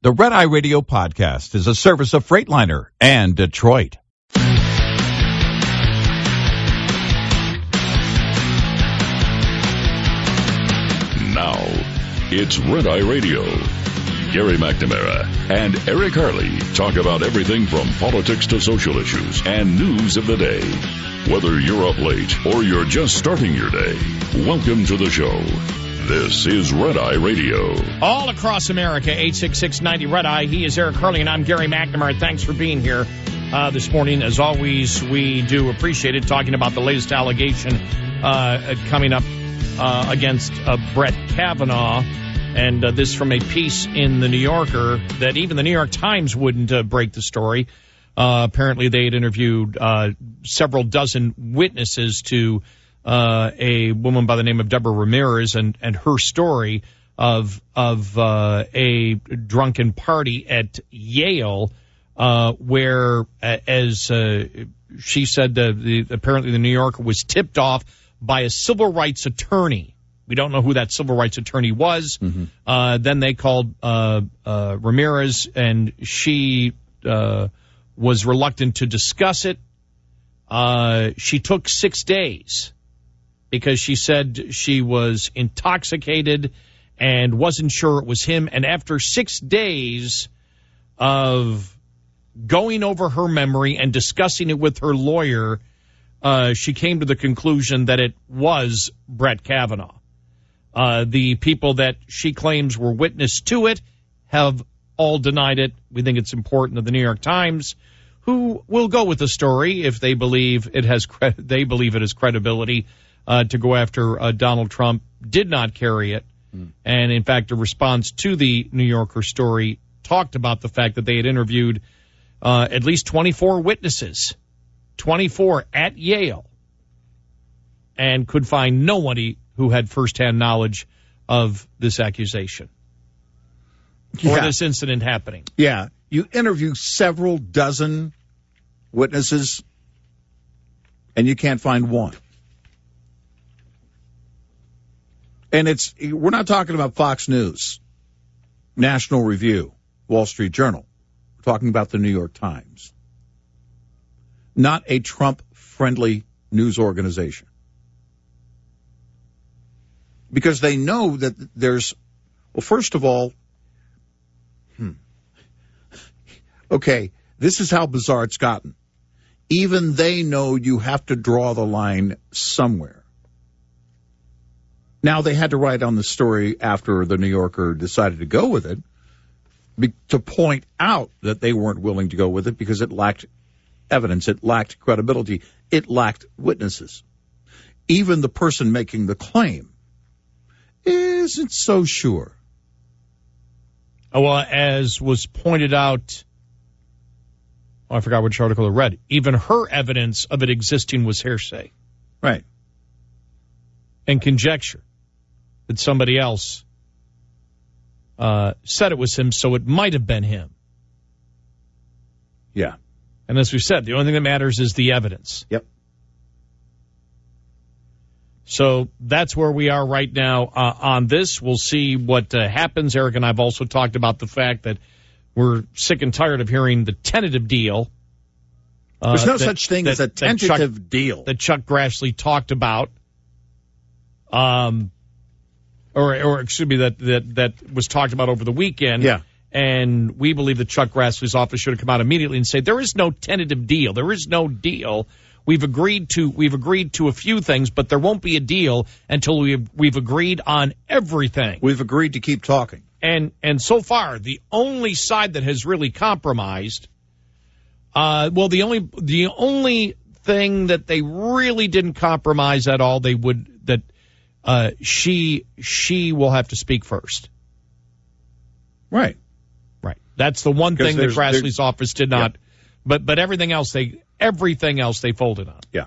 The Red Eye Radio podcast is a service of Freightliner and Detroit. Now, it's Red Eye Radio. Gary McNamara and Eric Harley talk about everything from politics to social issues and news of the day. Whether you're up late or you're just starting your day, welcome to the show. This is Red Eye Radio. All across America, 866-90 Red Eye. He is Eric Harley, and I'm Gary McNamara. Thanks for being here this morning. As always, we do appreciate it, talking about the latest allegation coming up against Brett Kavanaugh. And this from a piece in The New Yorker that even the New York Times wouldn't break the story. Apparently, they had interviewed several dozen witnesses to a woman by the name of Deborah Ramirez and her story of a drunken party at Yale where, as she said, apparently the New Yorker was tipped off by a civil rights attorney. We don't know who that civil rights attorney was. Mm-hmm. Then they called Ramirez, and she was reluctant to discuss it. She took 6 days because she said she was intoxicated and wasn't sure it was him. And after 6 days of going over her memory and discussing it with her lawyer, she came to the conclusion that it was Brett Kavanaugh. The people that she claims were witness to it have all denied it. We think it's important to the New York Times, who will go with the story if they believe it has credibility to go after Donald Trump. Did not carry it, and in fact, a response to the New Yorker story talked about the fact that they had interviewed at least 24 witnesses, 24 at Yale, and could find nobody who had firsthand knowledge of this accusation or this incident happening. Yeah. You interview several dozen witnesses, and you can't find one. And we're not talking about Fox News, National Review, Wall Street Journal. We're talking about the New York Times. Not a Trump-friendly news organization. Because they know that there's, well, first of all, okay, this is how bizarre it's gotten. Even they know you have to draw the line somewhere. Now, they had to write on the story after the New Yorker decided to go with it to point out that they weren't willing to go with it because it lacked evidence, it lacked credibility, it lacked witnesses. Even the person making the claim isn't so sure. Well, as was pointed out, I forgot which article I read, even her evidence of it existing was hearsay. Right. And conjecture that somebody else said it was him, so it might have been him. Yeah. And as we said, the only thing that matters is the evidence. Yep. So that's where we are right now on this. We'll see what happens. Eric and I have also talked about the fact that we're sick and tired of hearing the tentative deal. There's no such thing as a tentative deal. That Chuck Grassley talked about. Or excuse me, that was talked about over the weekend. Yeah. And we believe that Chuck Grassley's office should have come out immediately and say, there is no tentative deal. There is no deal. We've agreed to a few things, but there won't be a deal until we've agreed on everything. We've agreed to keep talking. And so far, the only side that has really compromised, the only thing that they really didn't compromise at all, she will have to speak first. Right. Right. That's the one thing that Grassley's office did not. Yeah. But everything else they folded on. Yeah.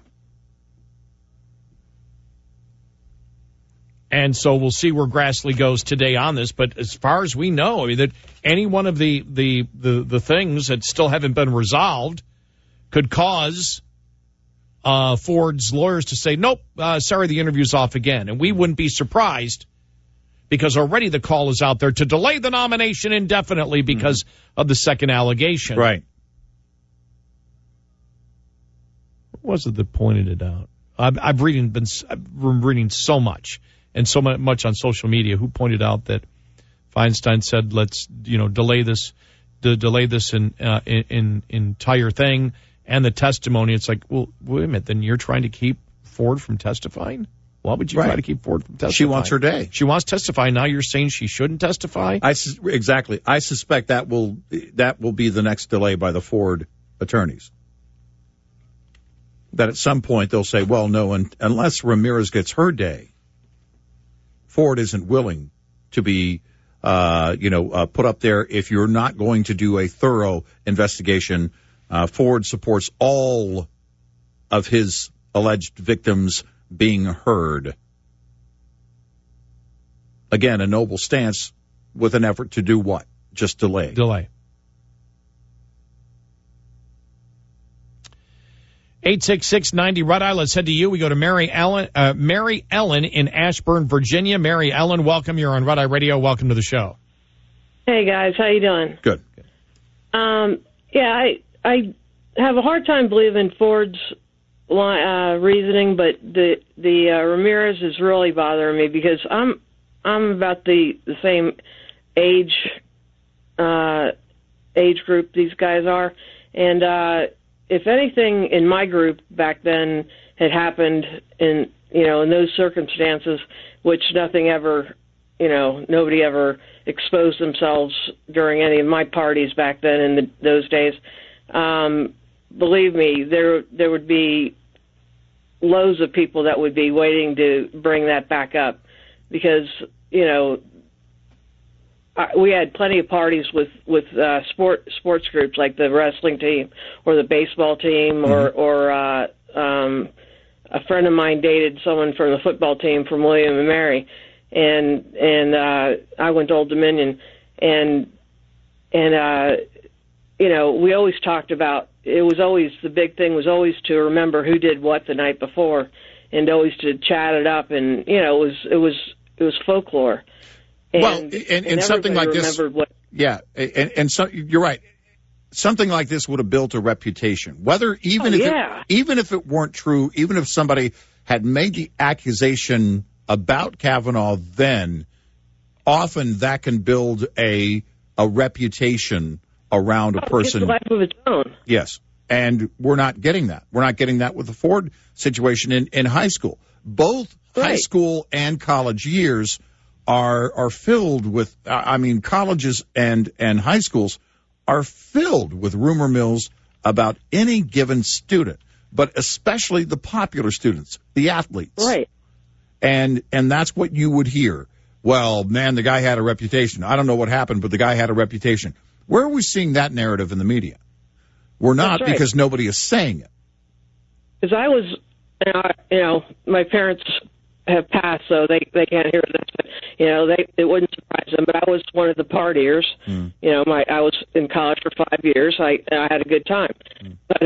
And so we'll see where Grassley goes today on this. But as far as we know, I mean, that any one of the things that still haven't been resolved could cause Ford's lawyers to say, nope, sorry, the interview's off again. And we wouldn't be surprised because already the call is out there to delay the nomination indefinitely because of the second allegation. Right. What was it that pointed it out? I've been reading so much and so much on social media. Who pointed out that Feinstein said, let's delay this entire thing and the testimony. It's like, well, wait a minute. Then you're trying to keep Ford from testifying? Why would you try to keep Ford from testifying? She wants her day. She wants to testify. Now you're saying she shouldn't testify? Exactly. I suspect that will be the next delay by the Ford attorneys. That at some point they'll say, well, no, unless Ramirez gets her day, Ford isn't willing to be put up there. If you're not going to do a thorough investigation, Ford supports all of his alleged victims being heard. Again, a noble stance with an effort to do what? Just delay. Delay. 866-90 Red Eye. Let's head to you. We go to Mary Ellen in Ashburn, Virginia. Mary Ellen, welcome. You're on Red Eye Radio. Welcome to the show. Hey guys, how you doing? Good. I have a hard time believing Ford's reasoning, but the Ramirez is really bothering me because I'm about the same age group these guys are, and if anything in my group back then had happened in those circumstances, which nobody ever exposed themselves during any of my parties back then in those days. Believe me, there would be loads of people that would be waiting to bring that back up because, we had plenty of parties with sports groups like the wrestling team or the baseball team or a friend of mine dated someone from the football team from William and Mary, and I went to Old Dominion, and we always talked about, it was always, the big thing was always to remember who did what the night before, and always to chat it up, and it was folklore. And something like this, and so you're right. Something like this would have built a reputation. Even if it weren't true, even if somebody had made the accusation about Kavanaugh, then often that can build a reputation around a person. It's a life of its own. Yes, and we're not getting that. We're not getting that with the Ford situation in high school. Both high school and college years are filled with, colleges and high schools are filled with rumor mills about any given student, but especially the popular students, the athletes. Right. And that's what you would hear. Well, man, the guy had a reputation. I don't know what happened, but the guy had a reputation. Where are we seeing that narrative in the media? We're not, because nobody is saying it. Because I was, my parents have passed, so they can't hear this. But, it wouldn't surprise them. But I was one of the partiers. I was in college for 5 years. I had a good time. But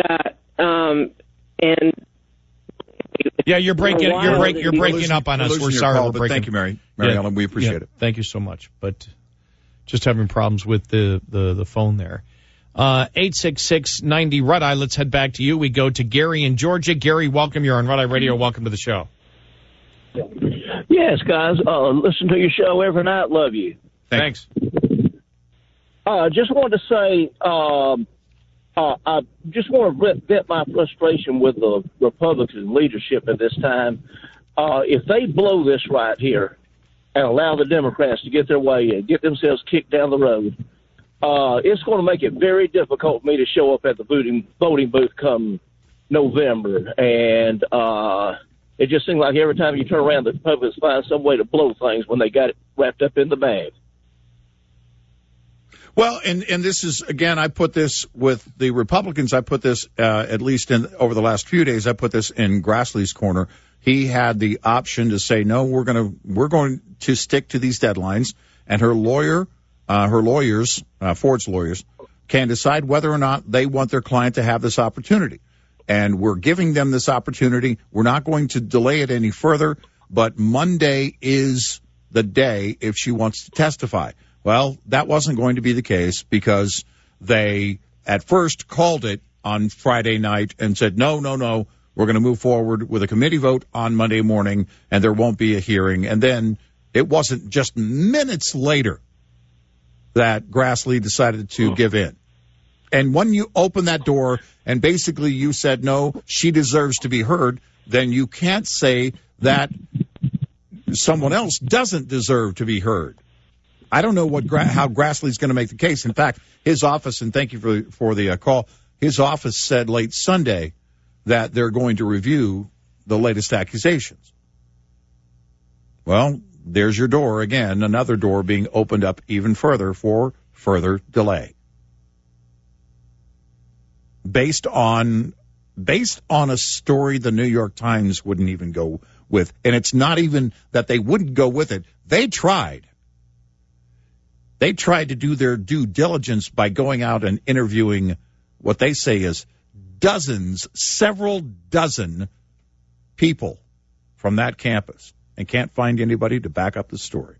you're breaking up on us. We're sorry. Call, but thank you, Mary Ellen. We appreciate it. Thank you so much. But just having problems with the phone there. 866-90 Red Eye. Let's head back to you. We go to Gary in Georgia. Gary, welcome. You're on Red Eye Radio. Welcome to the show. Yes, guys. Listen to your show every night. Love you. Thanks. Just wanted to say, I just want to vent my frustration with the Republican leadership at this time. If they blow this right here and allow the Democrats to get their way and get themselves kicked down the road, it's going to make it very difficult for me to show up at the voting booth come November. And it just seems like every time you turn around, the Republicans find some way to blow things when they got it wrapped up in the bag. Well, and this is, again, I put this with the Republicans. I put this, at least over the last few days, I put this in Grassley's corner. He had the option to say, no, we're going to stick to these deadlines. And her lawyers, Ford's lawyers, can decide whether or not they want their client to have this opportunity. And we're giving them this opportunity. We're not going to delay it any further. But Monday is the day if she wants to testify. Well, that wasn't going to be the case because they at first called it on Friday night and said, no, we're going to move forward with a committee vote on Monday morning, and there won't be a hearing. And then it wasn't just minutes later that Grassley decided to give in. And when you open that door and basically you said, no, she deserves to be heard, then you can't say that someone else doesn't deserve to be heard. I don't know how Grassley's going to make the case. In fact, his office, and thank you for the call, his office said late Sunday that they're going to review the latest accusations. Well, there's your door again, another door being opened up even further for further delay. Based on a story the New York Times wouldn't even go with. And it's not even that they wouldn't go with it. They tried. They tried to do their due diligence by going out and interviewing what they say is several dozen people from that campus, and can't find anybody to back up the story.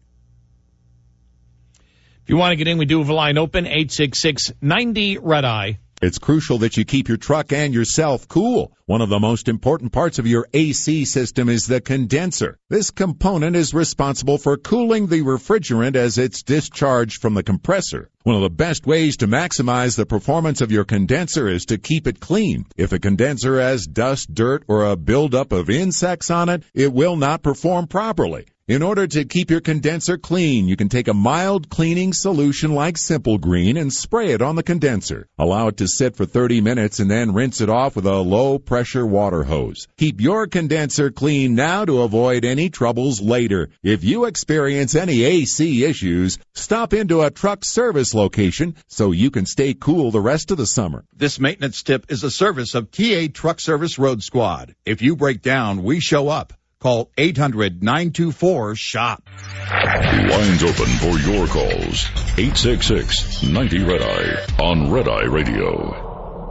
If you want to get in, we do have a line open, 866-90-RED-EYE. It's crucial that you keep your truck and yourself cool. One of the most important parts of your AC system is the condenser. This component is responsible for cooling the refrigerant as it's discharged from the compressor. One of the best ways to maximize the performance of your condenser is to keep it clean. If a condenser has dust, dirt, or a buildup of insects on it, it will not perform properly. In order to keep your condenser clean, you can take a mild cleaning solution like Simple Green and spray it on the condenser. Allow it to sit for 30 minutes and then rinse it off with a low-pressure water hose. Keep your condenser clean now to avoid any troubles later. If you experience any AC issues, stop into a truck service location so you can stay cool the rest of the summer. This maintenance tip is a service of TA Truck Service Road Squad. If you break down, we show up. Call 800-924-SHOP. Lines open for your calls. 866-90-RED-EYE on Red Eye Radio.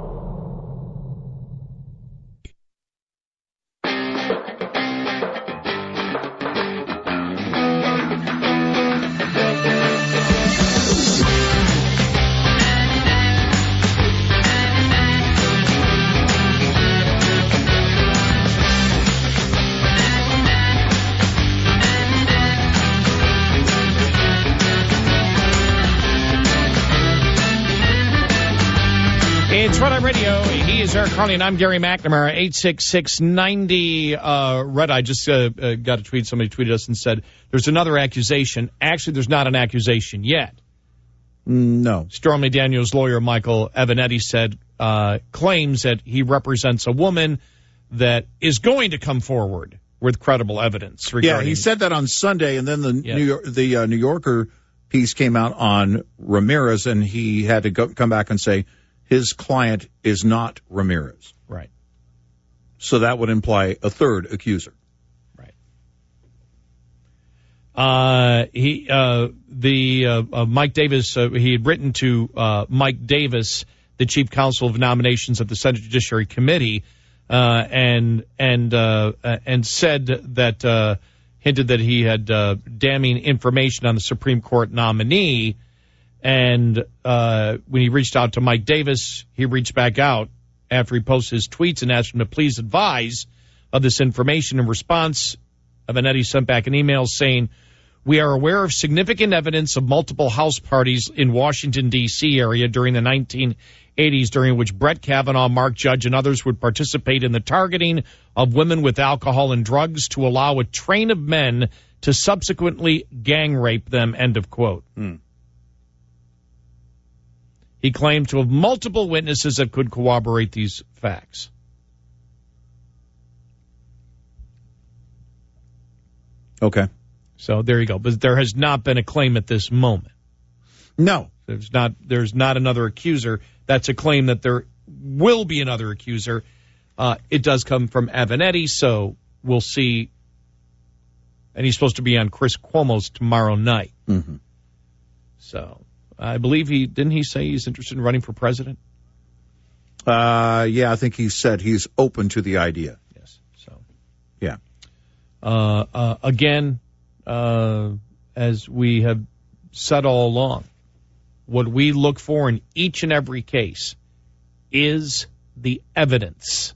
It's Red Eye Radio. He is Eric Carney, and I'm Gary McNamara. 866-90 Red Eye. Just got a tweet. Somebody tweeted us and said, there's another accusation. Actually, there's not an accusation yet. No. Stormy Daniels' lawyer, Michael Evanetti, said, claims that he represents a woman that is going to come forward with credible evidence regarding... Yeah, he said that on Sunday, and then the New Yorker piece came out on Ramirez, and he had to come back and say his client is not Ramirez. Right. So that would imply a third accuser. Right. Mike Davis, he had written to Mike Davis, the chief counsel of nominations at the Senate Judiciary Committee, and said that hinted that he had damning information on the Supreme Court nominee. And when he reached out to Mike Davis, he reached back out after he posted his tweets and asked him to please advise of this information. In response, Evanetti sent back an email saying, we are aware of significant evidence of multiple house parties in Washington, D.C. area during the 1980s, during which Brett Kavanaugh, Mark Judge, and others would participate in the targeting of women with alcohol and drugs to allow a train of men to subsequently gang rape them, end of quote. He claimed to have multiple witnesses that could corroborate these facts. Okay. So there you go. But there has not been a claim at this moment. No. There's not another accuser. That's a claim that there will be another accuser. It does come from Evanetti, so we'll see. And he's supposed to be on Chris Cuomo's tomorrow night. Mm-hmm. So I believe didn't he say he's interested in running for president? Yeah, I think he said he's open to the idea. Yes. So yeah. Again, as we have said all along, what we look for in each and every case is the evidence.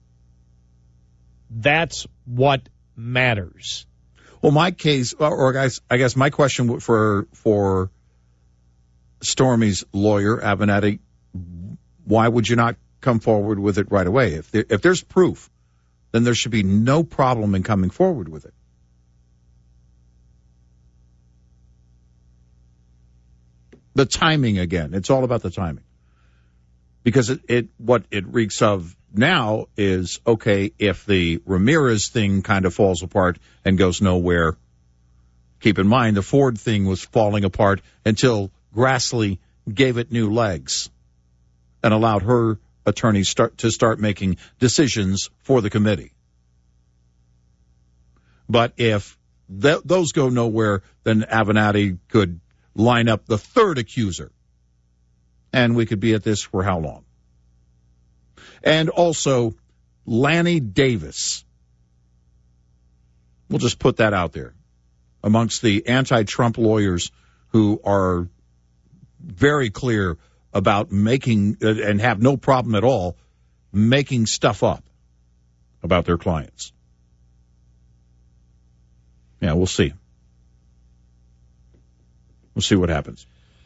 That's what matters. Well, my case, or I guess my question for Stormy's lawyer, Avenatti, why would you not come forward with it right away? If there's proof, then there should be no problem in coming forward with it. The timing again. It's all about the timing. Because what it reeks of now is, okay, if the Ramirez thing kind of falls apart and goes nowhere, keep in mind the Ford thing was falling apart until Grassley gave it new legs and allowed her attorneys to start making decisions for the committee. But if those go nowhere, then Avenatti could line up the third accuser. And we could be at this for how long? And also, Lanny Davis. We'll just put that out there. Amongst the anti-Trump lawyers who are very clear about making, and have no problem at all, making stuff up about their clients. Yeah, we'll see. We'll see what happens.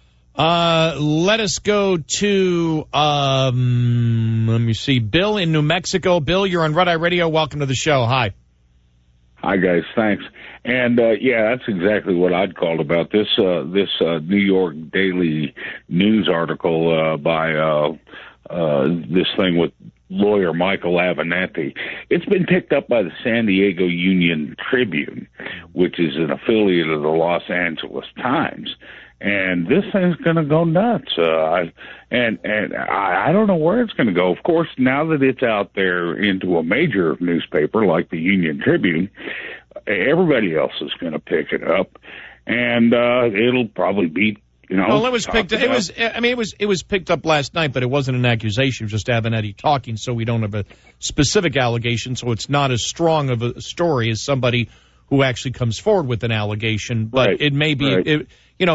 Let us go to, let me see, Bill in New Mexico. Bill, you're on Red Eye Radio. Welcome to the show. Hi. Hi, guys. Thanks. And, yeah, that's exactly what I'd called about this New York Daily News article, by, this thing with lawyer Michael Avenatti. It's been picked up by the San Diego Union Tribune, which is an affiliate of the Los Angeles Times. And this thing's going to go nuts. I don't know where it's going to go. Of course, now that it's out there into a major newspaper like the Union Tribune, everybody else is going to pick it up, and it'll probably be, Well, it was picked. It was picked up last night, but it wasn't an accusation. It was just Avenatti talking. So we don't have a specific allegation. So it's not as strong of a story as somebody who actually comes forward with an allegation. But right, it may be. Right.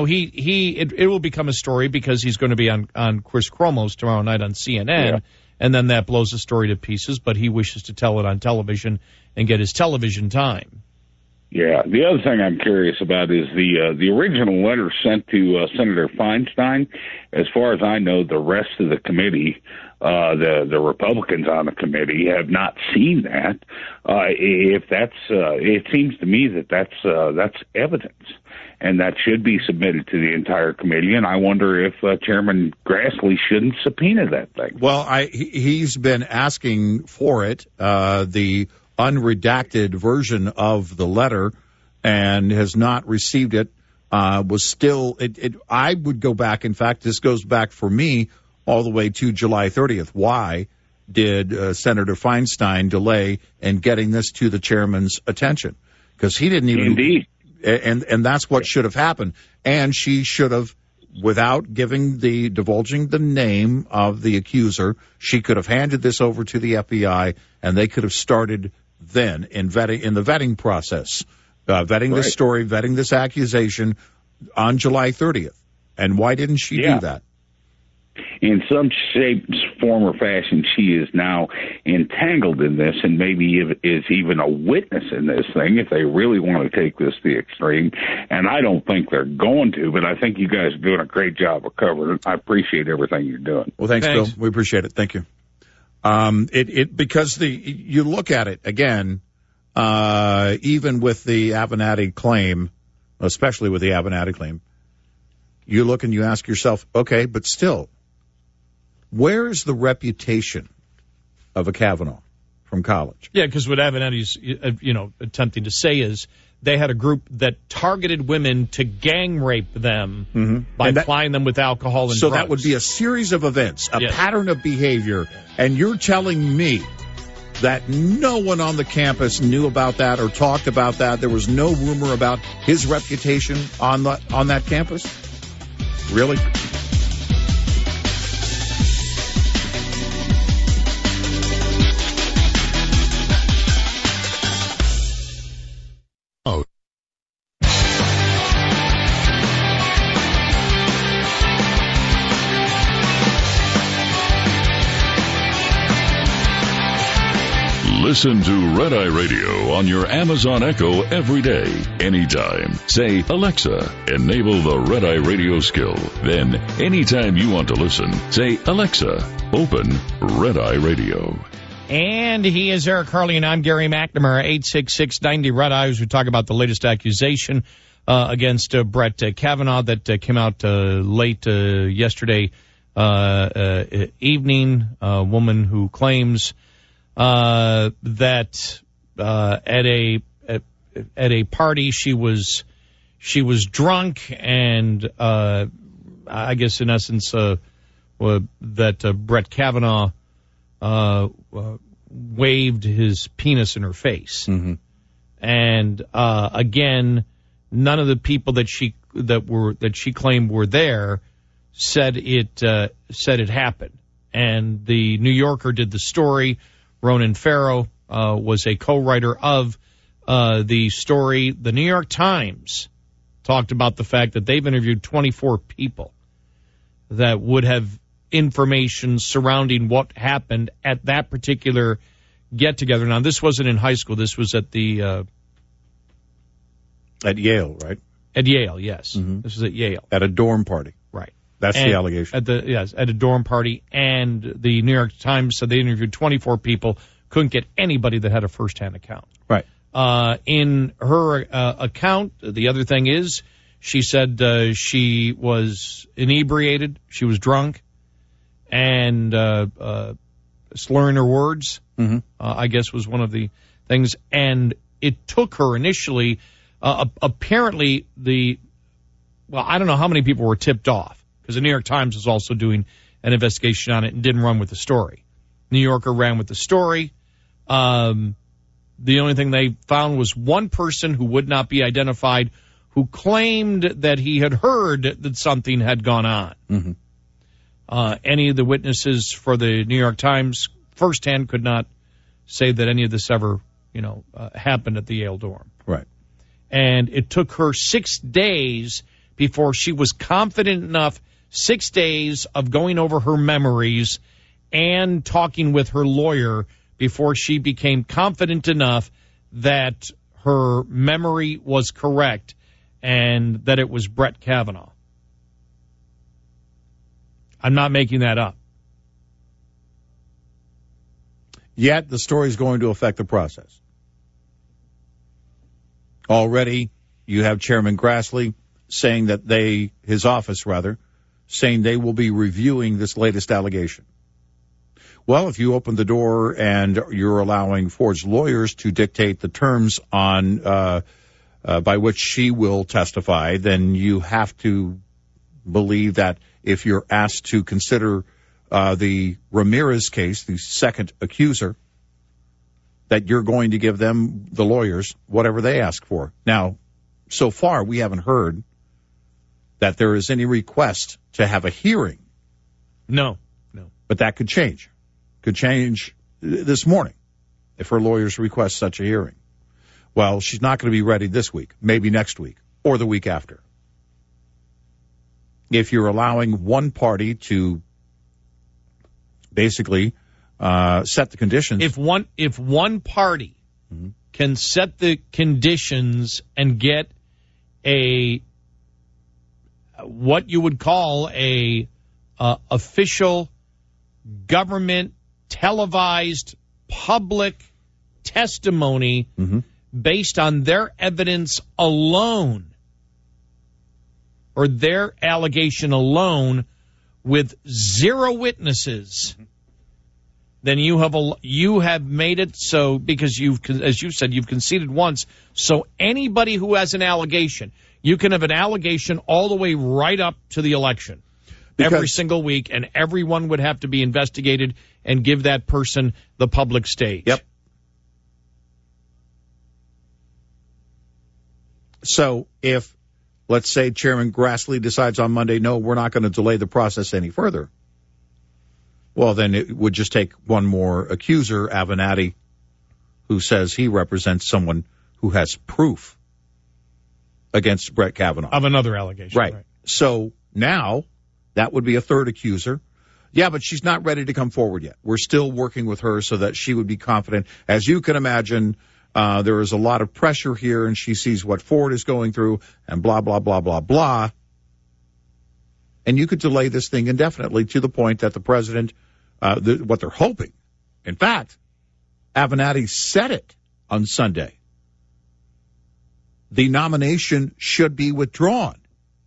It will become a story because he's going to be on Chris Cuomo's tomorrow night on CNN, and then that blows the story to pieces. But he wishes to tell it on television and get his television time. Yeah. The other thing I'm curious about is the original letter sent to Senator Feinstein. As far as I know, the rest of the committee, the Republicans on the committee, have not seen that. If that's, it seems to me that's evidence, and that should be submitted to the entire committee. And I wonder if Chairman Grassley shouldn't subpoena that thing. Well, he's been asking for it. The unredacted version of the letter, and has not received it. Was still, I would go back. In fact, this goes back for me all the way to July 30th. Why did Senator Feinstein delay in getting this to the chairman's attention? Because he didn't even. Indeed. And that's what should have happened. And she should have, without divulging the name of the accuser, she could have handed this over to the FBI, and they could have started then in the vetting process, vetting this story, vetting this accusation on July 30th. And why didn't she do that? In some shape, form, or fashion, she is now entangled in this, and maybe is even a witness in this thing if they really want to take this to the extreme. And I don't think they're going to, but I think you guys are doing a great job of covering it. I appreciate everything you're doing. Well, thanks. Bill. We appreciate it. Thank you. Because you look at it again, even with the Avenatti claim, especially with the Avenatti claim, you look and you ask yourself, okay, but still, where is the reputation of a Kavanaugh from college? Yeah, because what Avenatti's attempting to say is they had a group that targeted women to gang rape them by plying them with alcohol and drugs. So that would be a series of events, a pattern of behavior, and you're telling me that no one on the campus knew about that or talked about that? There was no rumor about his reputation on that campus? Really? Listen to Red Eye Radio on your Amazon Echo every day, anytime. Say, Alexa, enable the Red Eye Radio skill. Then, anytime you want to listen, say, Alexa, open Red Eye Radio. And he is Eric Harley, and I'm Gary McNamara, 866-90 Red Eye, as we talk about the latest accusation against Brett Kavanaugh that came out late yesterday evening. A woman who claims that at a party she was drunk, and I guess in essence that Brett Kavanaugh waved his penis in her face. Mm-hmm. And again, none of the people that she claimed were there said it happened. And the New Yorker did the story. Ronan Farrow was a co-writer of the story. The New York Times talked about the fact that they've interviewed 24 people that would have information surrounding what happened at that particular get-together. Now, this wasn't in high school. This was at the... at Yale, right? At Yale, yes. Mm-hmm. This was at Yale. At a dorm party. Right. That's the allegation. At a dorm party. And the New York Times said they interviewed 24 people, couldn't get anybody that had a first-hand account. Right. In her account, the other thing is, she said she was inebriated, she was drunk, and slurring her words, I guess, was one of the things. And it took her initially, apparently I don't know how many people were tipped off, because the New York Times was also doing an investigation on it and didn't run with the story. New Yorker ran with the story. The only thing they found was one person who would not be identified who claimed that he had heard that something had gone on. Mm-hmm. Any of the witnesses for the New York Times firsthand could not say that any of this ever, happened at the Yale dorm. Right. And it took her 6 days before she was confident enough, 6 days of going over her memories and talking with her lawyer before she became confident enough that her memory was correct and that it was Brett Kavanaugh. I'm not making that up. Yet the story is going to affect the process. Already, you have Chairman Grassley saying that his office saying they will be reviewing this latest allegation. Well, if you open the door and you're allowing Ford's lawyers to dictate the terms on by which she will testify, then you have to believe that if you're asked to consider the Ramirez case, the second accuser, that you're going to give them, the lawyers, whatever they ask for. Now, so far, we haven't heard that there is any request to have a hearing. No. But that could change. Could change this morning if her lawyers request such a hearing. Well, she's not going to be ready this week, maybe next week, or the week after. If you're allowing one party to basically set the conditions. If one party can set the conditions and get what you would call a official government televised public testimony based on their evidence alone or their allegation alone with zero witnesses, then you have made it so, because as you said, you've conceded once. So anybody who has an allegation, you can have an allegation all the way right up to the election. Every single week, and everyone would have to be investigated and give that person the public stage. Yep. So if, let's say, Chairman Grassley decides on Monday, no, we're not going to delay the process any further, well, then it would just take one more accuser, Avenatti, who says he represents someone who has proof against Brett Kavanaugh. Of another allegation. Right. So now that would be a third accuser. Yeah, but she's not ready to come forward yet. We're still working with her so that she would be confident. As you can imagine, there is a lot of pressure here, and she sees what Ford is going through and blah, blah, blah, blah, blah. And you could delay this thing indefinitely to the point that the president, what they're hoping. In fact, Avenatti said it on Sunday. The nomination should be withdrawn,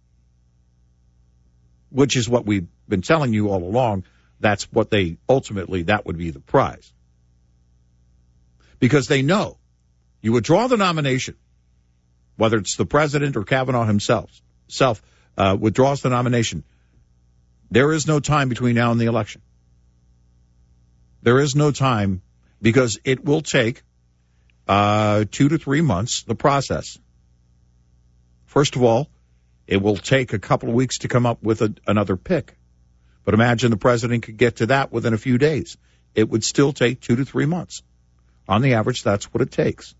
which is what we've been telling you all along. That's what that would be the prize. Because they know you withdraw the nomination, whether it's the president or Kavanaugh himself withdraws the nomination. There is no time between now and the election. There is no time because it will take 2 to 3 months, the process. First of all, it will take a couple of weeks to come up with another pick. But imagine the president could get to that within a few days. It would still take 2 to 3 months. On the average, that's what it takes.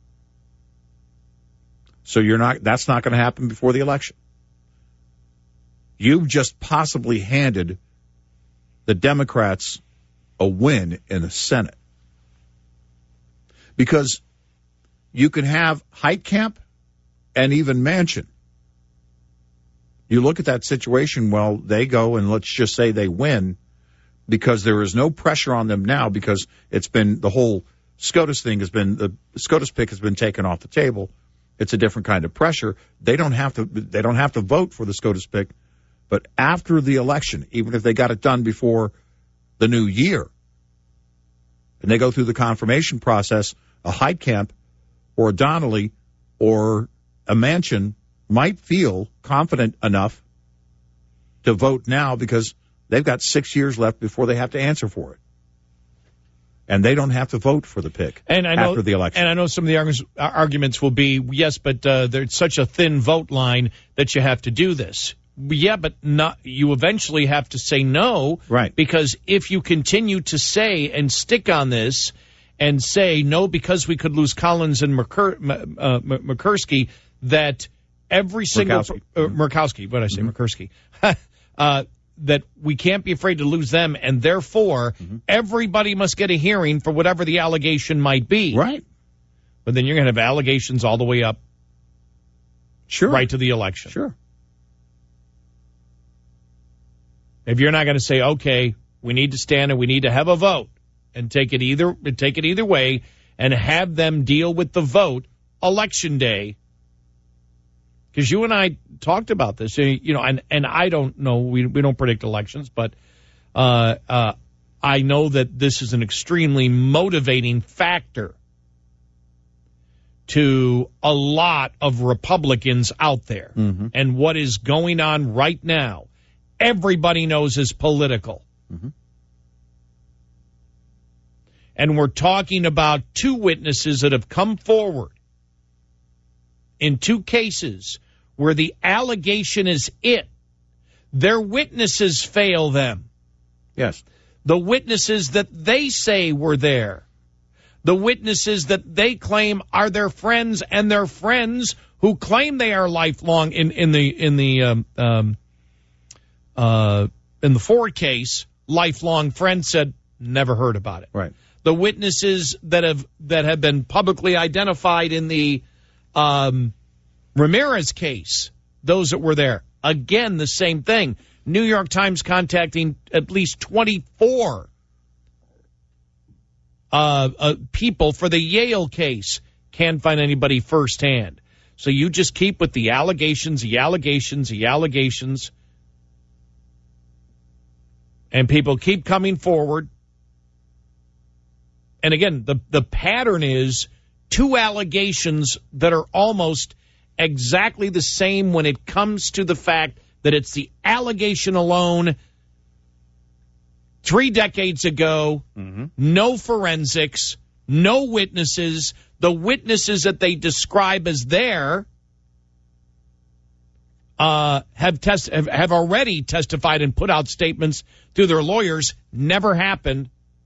So that's not going to happen before the election. You've just possibly handed the Democrats a win in the Senate. Because you can have Heitkamp and even Manchin. You look at that situation, well, they go and let's just say they win because there is no pressure on them now because it's been the whole SCOTUS thing the SCOTUS pick has been taken off the table. It's a different kind of pressure. They don't have to vote for the SCOTUS pick. But after the election, even if they got it done before the new year, and they go through the confirmation process, a Heitkamp or a Donnelly or a Manchin might feel confident enough to vote now because they've got 6 years left before they have to answer for it. And they don't have to vote for the pick after the election. And I know some of the arguments will be, yes, but there's such a thin vote line that you have to do this. Yeah, but you eventually have to say no. Right. Because if you continue to say and stick on this and say no because we could lose Collins and Murkowski, that every single Murkowski, what did I say, Murkowski, that we can't be afraid to lose them, and therefore everybody must get a hearing for whatever the allegation might be. Right. But then you're going to have allegations all the way up, right to the election. Sure. If you're not going to say, okay, we need to stand and we need to have a vote and take it either way and have them deal with the vote election day. Because you and I talked about this, and I don't know, we don't predict elections, but I know that this is an extremely motivating factor to a lot of Republicans out there. Mm-hmm. And what is going on right now, everybody knows is political. Mm-hmm. And we're talking about 2 witnesses that have come forward in 2 cases where the allegation is it. Their witnesses fail them. Yes. The witnesses that they say were there. The witnesses that they claim are their friends and their friends who claim they are lifelong in the Ford case, lifelong friends said never heard about it. Right. The witnesses that have been publicly identified in the Ramirez case, those that were there, again the same thing. New York Times contacting at least 24 people for the Yale case. Can't find anybody firsthand. So you just keep with the allegations, and people keep coming forward. And again, the pattern is 2 allegations that are almost exactly the same when it comes to the fact that it's the allegation alone. 3 decades ago, no forensics, no witnesses. The witnesses that they describe as there have already testified and put out statements through their lawyers. Never happened.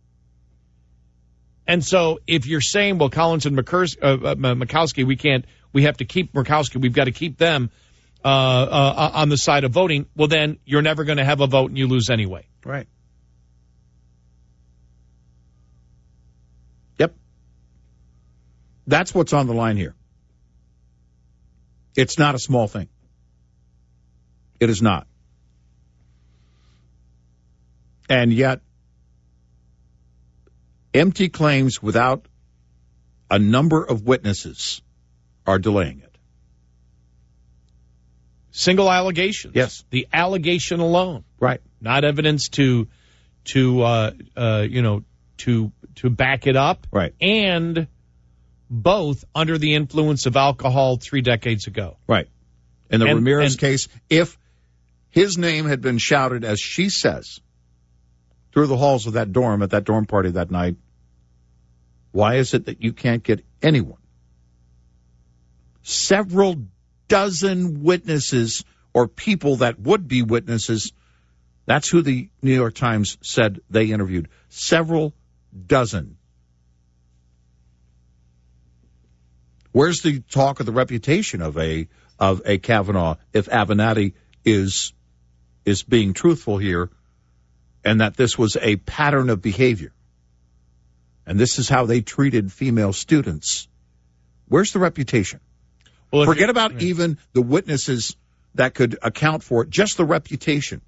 And so if you're saying, well, Collins and Murkowski, we have to keep Murkowski, we've got to keep them on the side of voting, well, then you're never going to have a vote and you lose anyway. Right. That's what's on the line here. It's not a small thing. It is not. And yet, empty claims without a number of witnesses are delaying it. Single allegations. Yes. The allegation alone. Right. Not evidence to back it up. Right. And both under the influence of alcohol 3 decades ago. Right. In the Ramirez case, if his name had been shouted, as she says, through the halls of that dorm at that dorm party that night, why is it that you can't get anyone? Several dozen witnesses or people that would be witnesses. That's who the New York Times said they interviewed. Several dozen. Where's the talk of the reputation of a Kavanaugh if Avenatti is being truthful here, and that this was a pattern of behavior, and this is how they treated female students? Where's the reputation? Well, forget about even the witnesses that could account for it. Just the reputation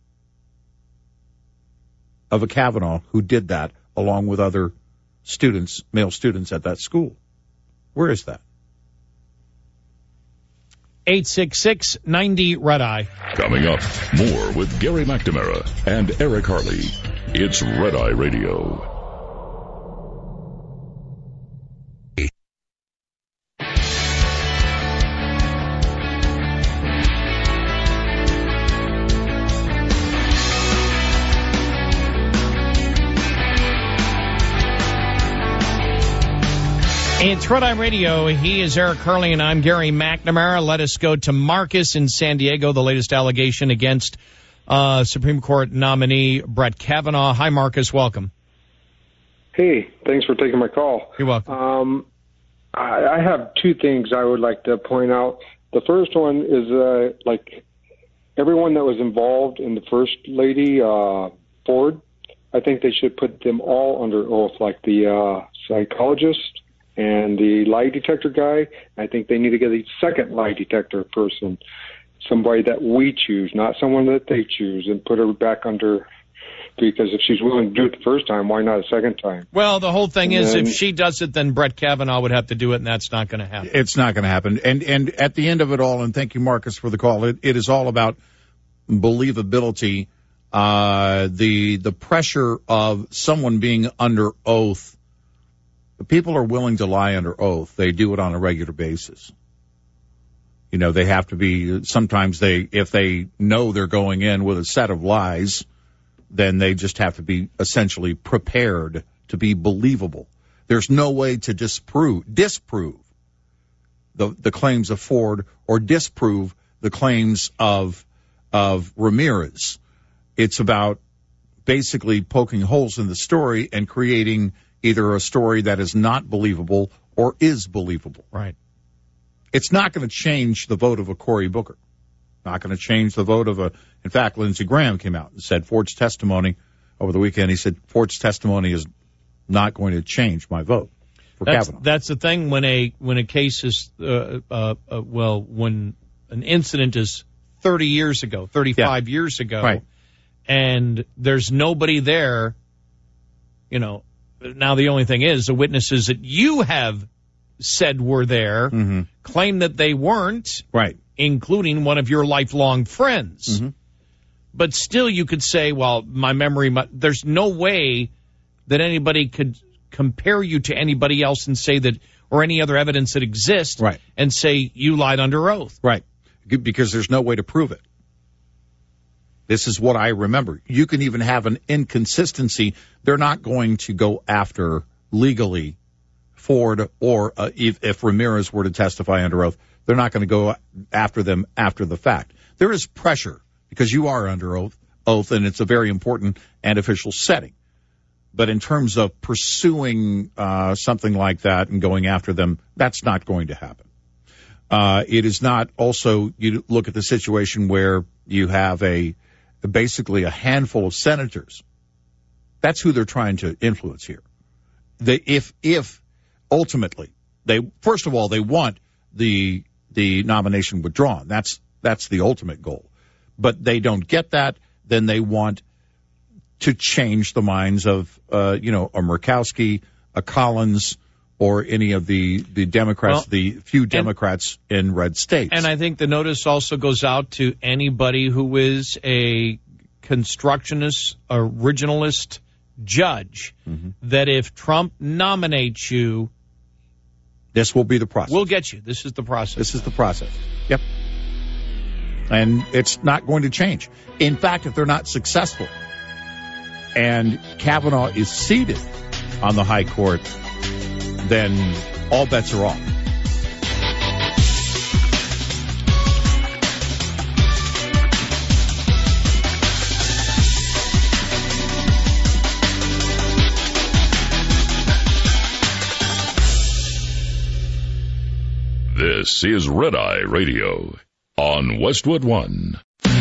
of a Kavanaugh who did that along with other students, male students at that school. Where is that? 866-90-RED-EYE. Coming up, more with Gary McNamara and Eric Harley. It's Red Eye Radio. It's Red Eye Radio. He is Eric Hurley, and I'm Gary McNamara. Let us go to Marcus in San Diego, the latest allegation against Supreme Court nominee Brett Kavanaugh. Hi, Marcus. Welcome. Hey, thanks for taking my call. You're welcome. I have two things I would like to point out. The first one is, everyone that was involved in the First Lady, Ford, I think they should put them all under oath, like the psychologist and the lie detector guy. I think they need to get a second lie detector person, somebody that we choose, not someone that they choose, and put her back under, because if she's willing to do it the first time, why not a second time? Well, the whole thing is, if she does it, then Brett Kavanaugh would have to do it, and that's not going to happen. It's not going to happen. And at the end of it all, and thank you, Marcus, for the call, it is all about believability, the pressure of someone being under oath. People are willing to lie under oath. They do it on a regular basis. You know, they have to be, sometimes if they know they're going in with a set of lies, then they just have to be essentially prepared to be believable. There's no way to disprove the claims of Ford or disprove the claims of Ramirez. It's about basically poking holes in the story and creating either a story that is not believable or is believable. Right. It's not going to change the vote of a Cory Booker. Not going to change the vote of in fact, Lindsey Graham came out and said Ford's testimony over the weekend. He said Ford's testimony is not going to change my vote for Kavanaugh. That's the thing when a case is, when an incident is 30 years ago, 35 years ago, right, and there's nobody there, now the only thing is the witnesses that you have said were there claim that they weren't, right, including one of your lifelong friends. But still you could say, well, my memory, there's no way that anybody could compare you to anybody else and say that, or any other evidence that exists, right, and say you lied under oath. Right, because there's no way to prove it. This is what I remember. You can even have an inconsistency. They're not going to go after legally Ford or if Ramirez were to testify under oath, they're not going to go after them after the fact. There is pressure because you are under oath, and it's a very important and official setting. But in terms of pursuing something like that and going after them, that's not going to happen. It is not also, you look at the situation where you have basically a handful of senators. That's who they're trying to influence here. If ultimately First of all, they want the nomination withdrawn. That's the ultimate goal. But they don't get that, then they want to change the minds of a Murkowski, a Collins, or any of the Democrats, the few Democrats in red states. And I think the notice also goes out to anybody who is a constructionist, originalist judge, that if Trump nominates you, this will be the process. We'll get you. This is the process. This is the process. Yep. And it's not going to change. In fact, if they're not successful and Kavanaugh is seated on the high court, then all bets are off. This is Red Eye Radio on Westwood One.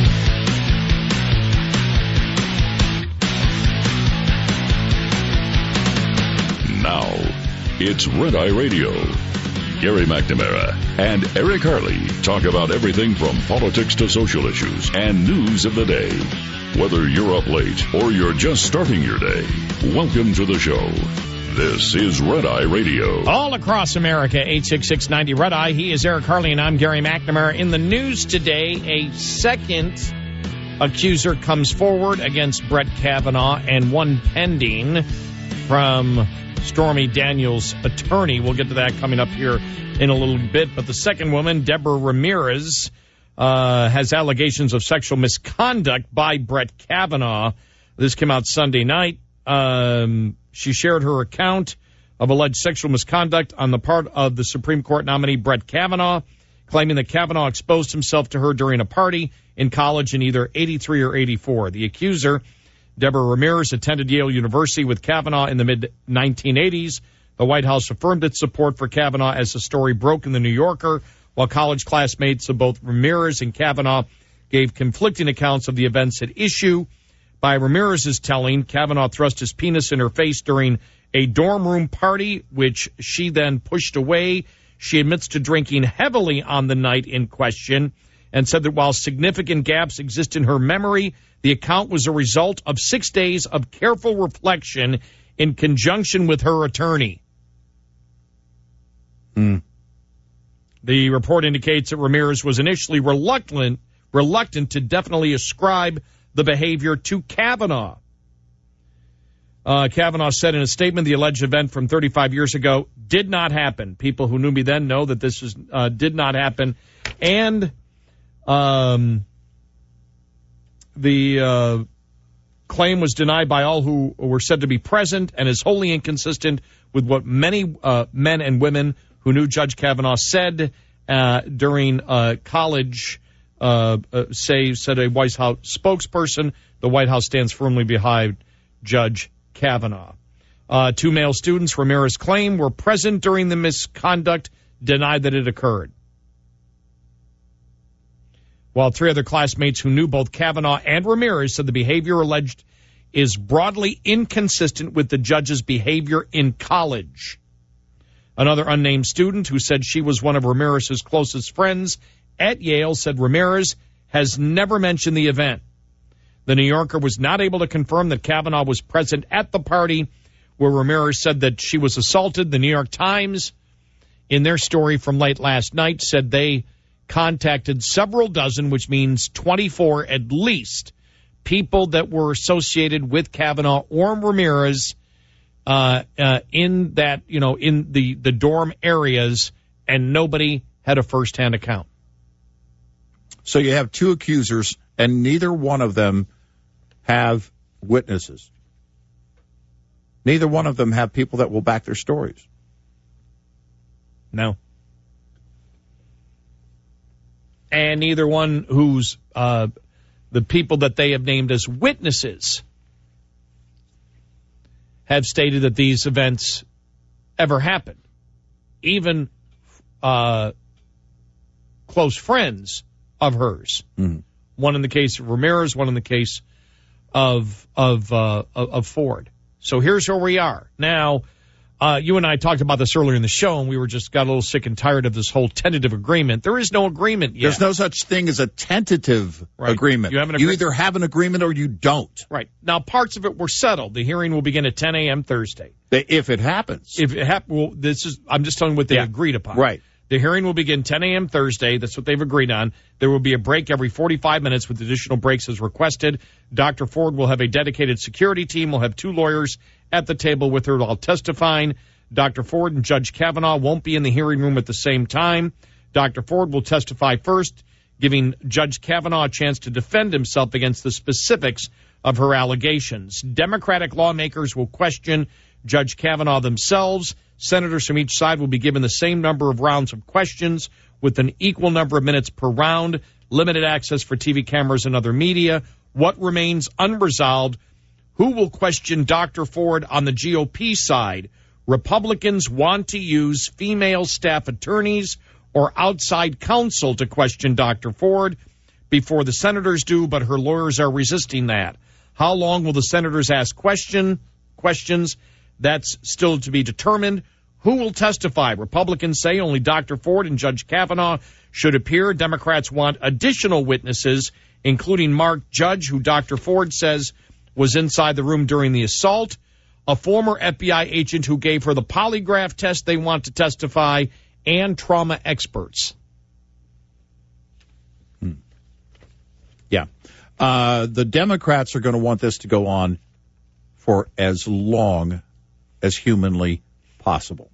Now, it's Red Eye Radio. Gary McNamara and Eric Harley talk about everything from politics to social issues and news of the day. Whether you're up late or you're just starting your day, welcome to the show. This is Red Eye Radio. All across America, 866-90 Red Eye. He is Eric Harley, and I'm Gary McNamara. In the news today, a second accuser comes forward against Brett Kavanaugh, and one pending from Stormy Daniels' attorney. We'll get to that coming up here in a little bit. But the second woman, Deborah Ramirez, has allegations of sexual misconduct by Brett Kavanaugh. This came out Sunday night. She shared her account of alleged sexual misconduct on the part of the Supreme Court nominee Brett Kavanaugh, claiming that Kavanaugh exposed himself to her during a party in college in either 83 or 84. The accuser, Deborah Ramirez, attended Yale University with Kavanaugh in the mid-1980s. The White House affirmed its support for Kavanaugh as the story broke in the New Yorker, while college classmates of both Ramirez and Kavanaugh gave conflicting accounts of the events at issue. By Ramirez's telling, Kavanaugh thrust his penis in her face during a dorm room party, which she then pushed away. She admits to drinking heavily on the night in question and said that while significant gaps exist in her memory, the account was a result of 6 days of careful reflection in conjunction with her attorney. The report indicates that Ramirez was initially reluctant to definitely ascribe the behavior to Kavanaugh. Kavanaugh said in a statement, the alleged event from 35 years ago did not happen. People who knew me then know that this did not happen. And the claim was denied by all who were said to be present and is wholly inconsistent with what many men and women who knew Judge Kavanaugh said during college. Said a White House spokesperson. The White House stands firmly behind Judge Kavanaugh. Two male students, Ramirez claimed, were present during the misconduct, denied that it occurred. While three other classmates who knew both Kavanaugh and Ramirez said the behavior alleged is broadly inconsistent with the judge's behavior in college. Another unnamed student who said she was one of Ramirez's closest friends at Yale said Ramirez has never mentioned the event. The New Yorker was not able to confirm that Kavanaugh was present at the party where Ramirez said that she was assaulted. The New York Times, in their story from late last night, said they contacted several dozen, which means 24 at least, people that were associated with Kavanaugh or Ramirez in that, in the dorm areas, and nobody had a firsthand account. So you have two accusers, and neither one of them have witnesses. Neither one of them have people that will back their stories. No. And neither one who's the people that they have named as witnesses have stated that these events ever happened. Even close friends of hers. Mm-hmm. One in the case of Ramirez, one in the case of Ford. So here's where we are. Now, You and I talked about this earlier in the show, and we were just got a little sick and tired of this whole tentative agreement. There is no agreement yet. There's no such thing as a tentative agreement. You either have an agreement or you don't. Right. Now, parts of it were settled. The hearing will begin at 10 a.m. Thursday. If it happens. Well, I'm just telling you what they agreed upon. Right. The hearing will begin 10 a.m. Thursday. That's what they've agreed on. There will be a break every 45 minutes with additional breaks as requested. Dr. Ford will have a dedicated security team. We'll have 2 lawyers at the table with her while testifying. Dr. Ford and Judge Kavanaugh won't be in the hearing room at the same time. Dr. Ford will testify first, giving Judge Kavanaugh a chance to defend himself against the specifics of her allegations. Democratic lawmakers will question Judge Kavanaugh themselves. Senators from each side will be given the same number of rounds of questions with an equal number of minutes per round, limited access for TV cameras and other media. What remains unresolved? Who will question Dr. Ford on the GOP side? Republicans want to use female staff attorneys or outside counsel to question Dr. Ford before the senators do, but her lawyers are resisting that. How long will the senators ask questions? That's still to be determined. Who will testify? Republicans say only Dr. Ford and Judge Kavanaugh should appear. Democrats want additional witnesses, including Mark Judge, who Dr. Ford says was inside the room during the assault, a former FBI agent who gave her the polygraph test they want to testify, and trauma experts. Yeah. The Democrats are going to want this to go on for as long as humanly possible.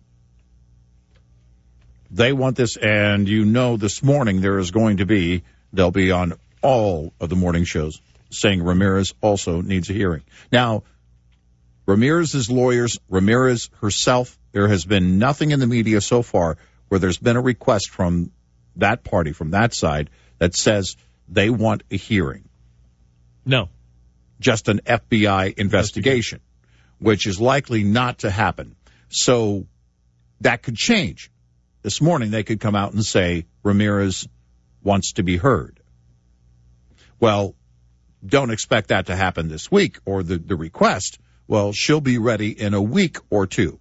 They want this, and this morning they'll be on all of the morning shows saying Ramirez also needs a hearing. Now, Ramirez's lawyers, Ramirez herself, there has been nothing in the media so far where there's been a request from that party, from that side, that says they want a hearing. No. Just an FBI investigation, which is likely not to happen. So that could change. This morning they could come out and say Ramirez wants to be heard. Well, don't expect that to happen this week or the request. Well, she'll be ready in a week or two.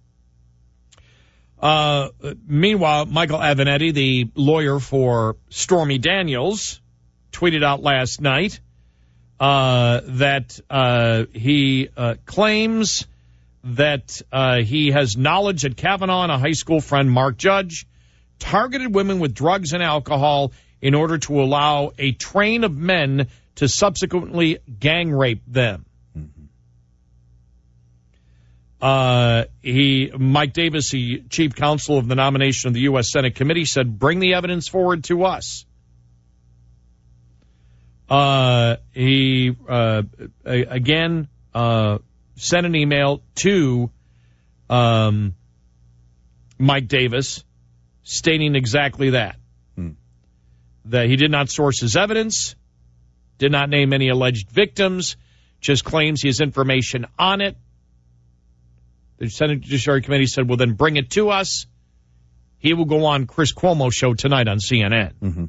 Meanwhile, Michael Avenatti, the lawyer for Stormy Daniels, tweeted out last night that he claims that he has knowledge that Kavanaugh and a high school friend, Mark Judge, targeted women with drugs and alcohol in order to allow a train of men to subsequently gang rape them. Mike Davis, the chief counsel of the nomination of the U.S. Senate committee, said, bring the evidence forward to us. He again sent an email to Mike Davis stating exactly that. That he did not source his evidence, did not name any alleged victims, just claims he has information on it. The Senate Judiciary Committee said, well, then bring it to us. He will go on Chris Cuomo's show tonight on CNN. Mm-hmm.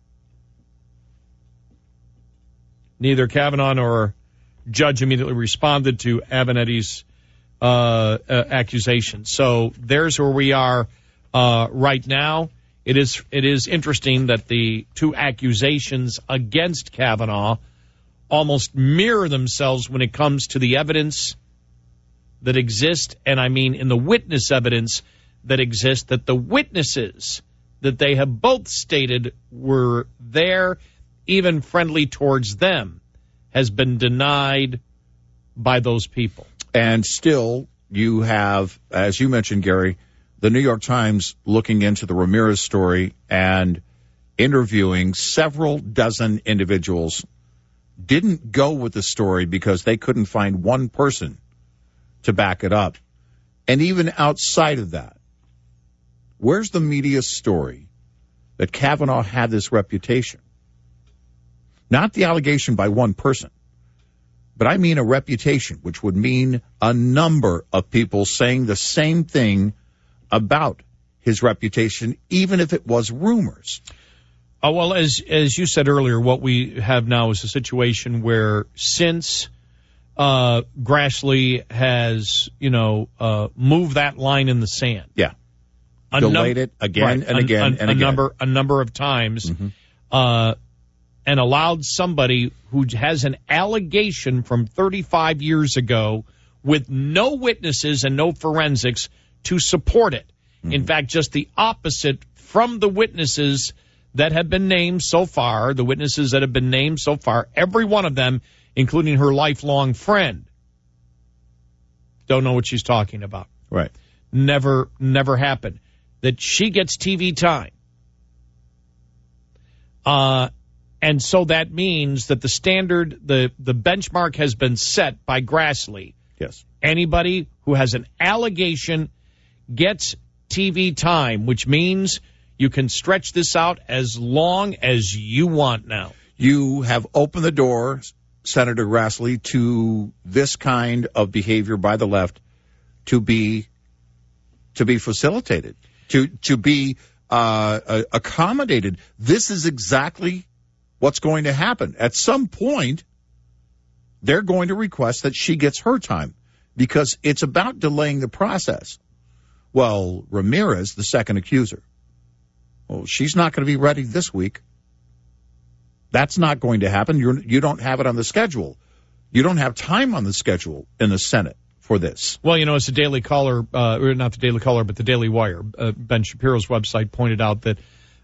Neither Kavanaugh nor Judge immediately responded to Avenatti's accusations. So there's where we are right now. It is interesting that the two accusations against Kavanaugh almost mirror themselves when it comes to the evidence that exists, and I mean in the witness evidence that exists, that the witnesses that they have both stated were there, even friendly towards them, has been denied by those people. And still, you have, as you mentioned, Gary, the New York Times looking into the Ramirez story and interviewing several dozen individuals, didn't go with the story because they couldn't find one person to back it up. And even outside of that, where's the media story that Kavanaugh had this reputation? Not the allegation by one person, but I mean a reputation, which would mean a number of people saying the same thing about his reputation, even if it was rumors. Well, as you said earlier, what we have now is a situation where since Grassley has, moved that line in the sand. Yeah. Delayed it again and again and again. A number of times. Mm-hmm. And allowed somebody who has an allegation from 35 years ago with no witnesses and no forensics to support it. Mm-hmm. In fact, just the opposite from the witnesses that have been named so far, every one of them, including her lifelong friend, don't know what she's talking about. Right. Never happened. That she gets TV time. And so that means that the standard, the benchmark has been set by Grassley. Yes. Anybody who has an allegation gets TV time, which means you can stretch this out as long as you want now. You have opened the door, Senator Grassley, to this kind of behavior by the left to be facilitated, to be accommodated. This is exactly what's going to happen. At some point, they're going to request that she gets her time because it's about delaying the process. Well, Ramirez, the second accuser, well, she's not going to be ready this week. That's not going to happen. You don't have it on the schedule. You don't have time on the schedule in the Senate for this. Well, it's the Daily Caller, or not the Daily Caller, but the Daily Wire. Ben Shapiro's website pointed out that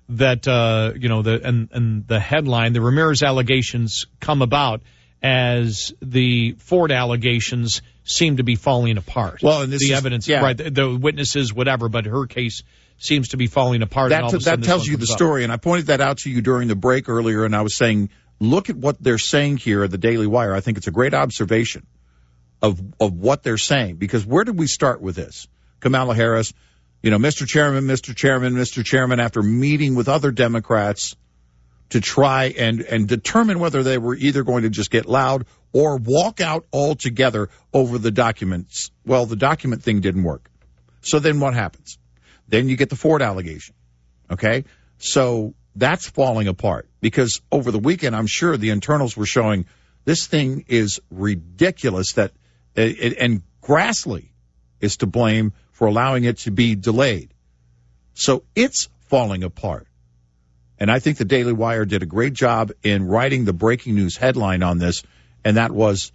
the headline, the Ramirez allegations come about as the Ford allegations seem to be falling apart. Well, and the evidence, right? The witnesses, whatever, but her case seems to be falling apart. That tells you the story, and I pointed that out to you during the break earlier, and I was saying, look at what they're saying here at the Daily Wire. I think it's a great observation of what they're saying, because where did we start with this? Kamala Harris, Mr. Chairman, after meeting with other Democrats to try and determine whether they were either going to just get loud or walk out altogether over the documents. Well, the document thing didn't work. So then what happens? Then you get the Ford allegation. Okay? So that's falling apart because over the weekend, I'm sure the internals were showing this thing is ridiculous and Grassley is to blame for allowing it to be delayed. So it's falling apart. And I think the Daily Wire did a great job in writing the breaking news headline on this, and that was,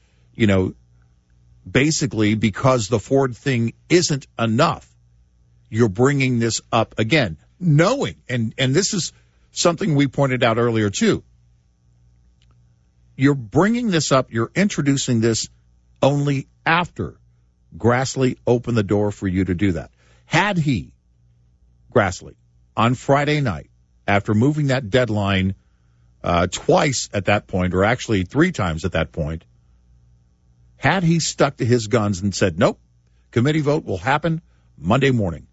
basically because the Ford thing isn't enough, you're bringing this up again, knowing, and this is something we pointed out earlier too, you're bringing this up, you're introducing this only after Grassley opened the door for you to do that. Had he, Grassley, on Friday night, after moving that deadline twice at that point, or actually 3 times at that point, had he stuck to his guns and said, nope, committee vote will happen Monday morning.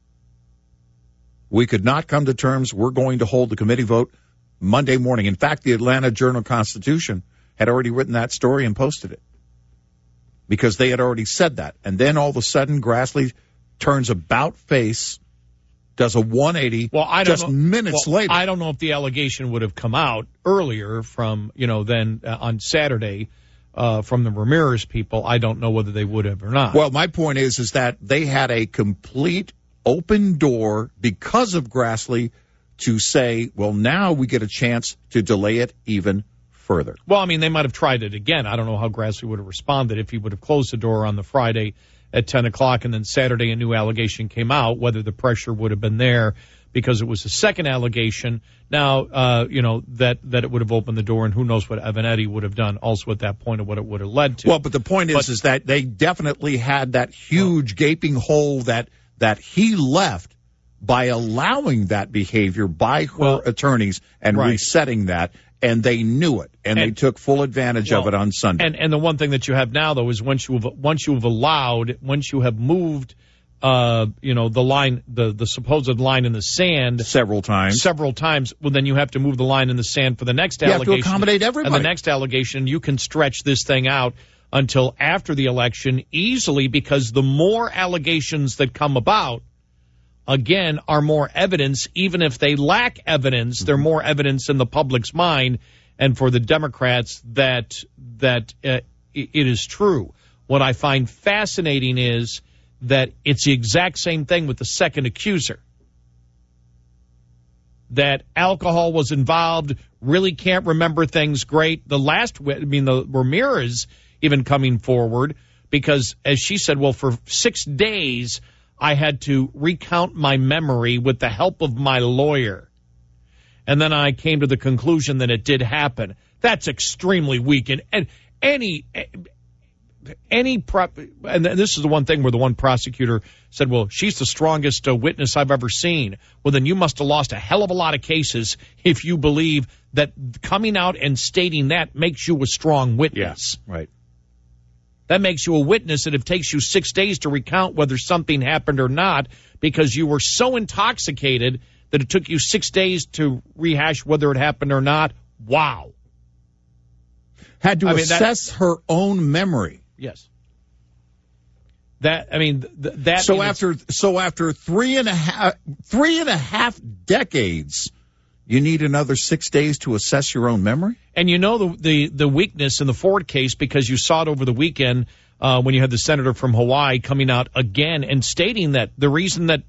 We could not come to terms. We're going to hold the committee vote Monday morning. In fact, the Atlanta Journal-Constitution had already written that story and posted it because they had already said that. And then all of a sudden, Grassley turns about face, does a 180 minutes later. I don't know if the allegation would have come out earlier from, then on Saturday from the Ramirez people. I don't know whether they would have or not. Well, my point is that they had a complete open door because of Grassley to say, well, now we get a chance to delay it even further. Well, I mean, they might have tried it again. I don't know how Grassley would have responded if he would have closed the door on the Friday at 10 o'clock and then Saturday a new allegation came out, whether the pressure would have been there because it was the second allegation. Now, that it would have opened the door, and who knows what Evanetti would have done also at that point, or what it would have led to. Well, but the point is that they definitely had that huge gaping hole that he left by allowing that behavior by her attorneys and resetting that, and they knew it, and they took full advantage of it on Sunday. And the one thing that you have now, though, is once you have moved, the line, the supposed line in the sand several times, well, then you have to move the line in the sand for the next allegation. You have to accommodate everybody. And the next allegation, you can stretch this thing out until after the election easily, because the more allegations that come about, again, are more evidence. Even if they lack evidence, they're more evidence in the public's mind. And for the Democrats that it is true. What I find fascinating is that it's the exact same thing with the second accuser. That alcohol was involved, really can't remember things great. The Ramirez even coming forward, because as she said, well, for 6 days, I had to recount my memory with the help of my lawyer. And then I came to the conclusion that it did happen. That's extremely weak. And and this is the one thing where the one prosecutor said, well, she's the strongest witness I've ever seen. Well, then you must have lost a hell of a lot of cases if you believe that coming out and stating that makes you a strong witness. Yeah, right. That makes you a witness, and it takes you 6 days to recount whether something happened or not because you were so intoxicated that it took you 6 days to rehash whether it happened or not. Wow. Had to assess her own memory. Yes. That So after three and a half decades, you need another 6 days to assess your own memory? And you know the weakness in the Ford case, because you saw it over the weekend when you had the senator from Hawaii coming out again and stating that the reason that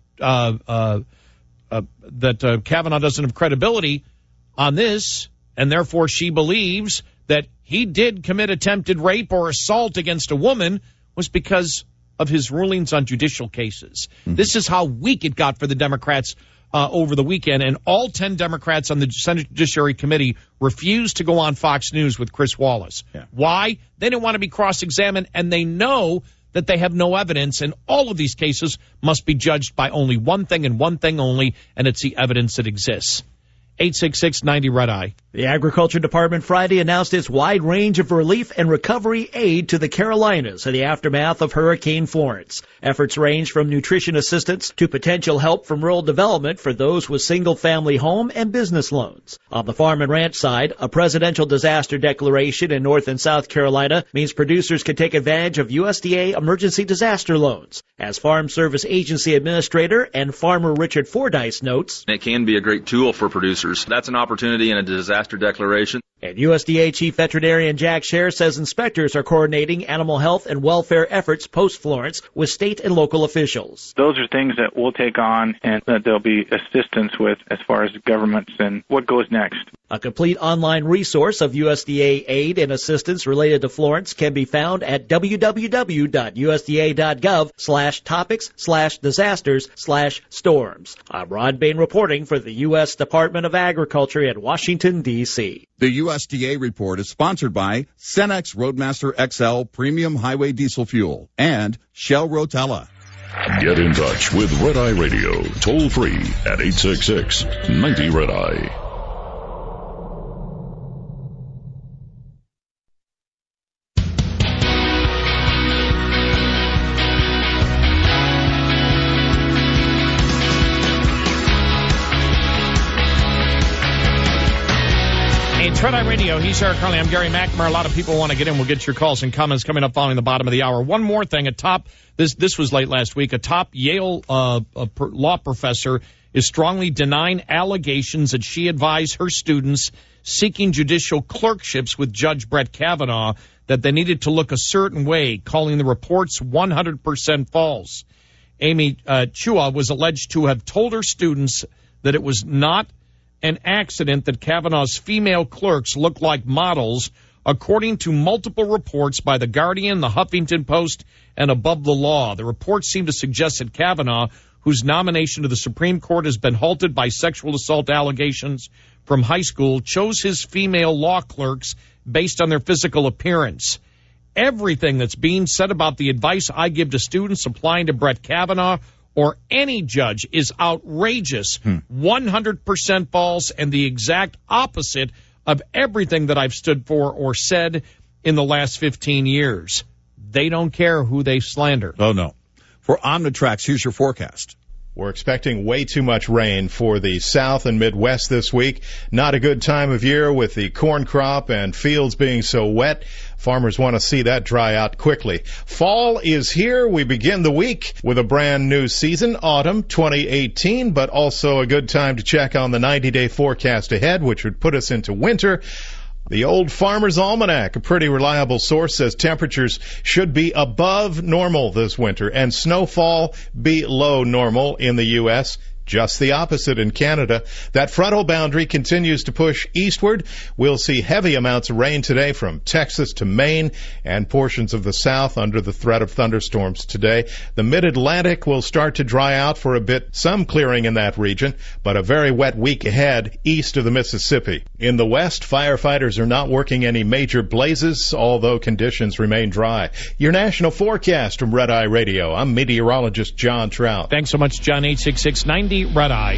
Kavanaugh doesn't have credibility on this, and therefore she believes that he did commit attempted rape or assault against a woman, was because of his rulings on judicial cases. Mm-hmm. This is how weak it got for the Democrats over the weekend, and all 10 Democrats on the Senate Judiciary Committee refused to go on Fox News with Chris Wallace. Yeah. Why? They didn't want to be cross-examined, and they know that they have no evidence, and all of these cases must be judged by only one thing and one thing only, and it's the evidence that exists. 866-90-RED-EYE. The Agriculture Department Friday announced its wide range of relief and recovery aid to the Carolinas in the aftermath of Hurricane Florence. Efforts range from nutrition assistance to potential help from rural development for those with single-family home and business loans. On the farm and ranch side, a presidential disaster declaration in North and South Carolina means producers can take advantage of USDA emergency disaster loans. As Farm Service Agency Administrator and farmer Richard Fordyce notes, it can be a great tool for producers. That's an opportunity in a disaster declaration. And USDA Chief Veterinarian Jack Scher says inspectors are coordinating animal health and welfare efforts post-Florence with state and local officials. Those are things that we'll take on and that there'll be assistance with as far as governments and what goes next. A complete online resource of USDA aid and assistance related to Florence can be found at www.usda.gov/topics/disasters/storms. I'm Rod Bain reporting for the U.S. Department of Agriculture at Washington, D.C. The USDA report is sponsored by Cenex Roadmaster XL Premium Highway Diesel Fuel and Shell Rotella. Get in touch with Red Eye Radio, toll free at 866-90-RED-EYE. Red Eye Radio, he's Eric Carly. I'm Gary McNamara. A lot of people want to get in. We'll get your calls and comments coming up following the bottom of the hour. One more thing. This was late last week. A top Yale law professor is strongly denying allegations that she advised her students seeking judicial clerkships with Judge Brett Kavanaugh that they needed to look a certain way, calling the reports 100% false. Amy Chua was alleged to have told her students that it was not an accident that Kavanaugh's female clerks looked like models, according to multiple reports by The Guardian, The Huffington Post, and Above the Law. The reports seem to suggest that Kavanaugh, whose nomination to the Supreme Court has been halted by sexual assault allegations from high school, chose his female law clerks based on their physical appearance. Everything that's being said about the advice I give to students applying to Brett Kavanaugh or any judge is outrageous, 100% false, and the exact opposite of everything that I've stood for or said in the last 15 years. They don't care who they slander. Oh, no. For Omnitrax, here's your forecast. We're expecting way too much rain for the South and Midwest this week. Not a good time of year with the corn crop and fields being so wet. Farmers want to see that dry out quickly. Fall is here. We begin the week with a brand new season, autumn 2018, but also a good time to check on the 90-day forecast ahead, which would put us into winter. The Old Farmer's Almanac, a pretty reliable source, says temperatures should be above normal this winter and snowfall below normal in the U.S., just the opposite in Canada. That frontal boundary continues to push eastward. We'll see heavy amounts of rain today from Texas to Maine and portions of the south under the threat of thunderstorms today. The mid-Atlantic will start to dry out for a bit, some clearing in that region, but a very wet week ahead east of the Mississippi. In the west, firefighters are not working any major blazes, although conditions remain dry. Your national forecast from Red Eye Radio. I'm meteorologist John Trout. Thanks so much, John. 866-90 Red Eye.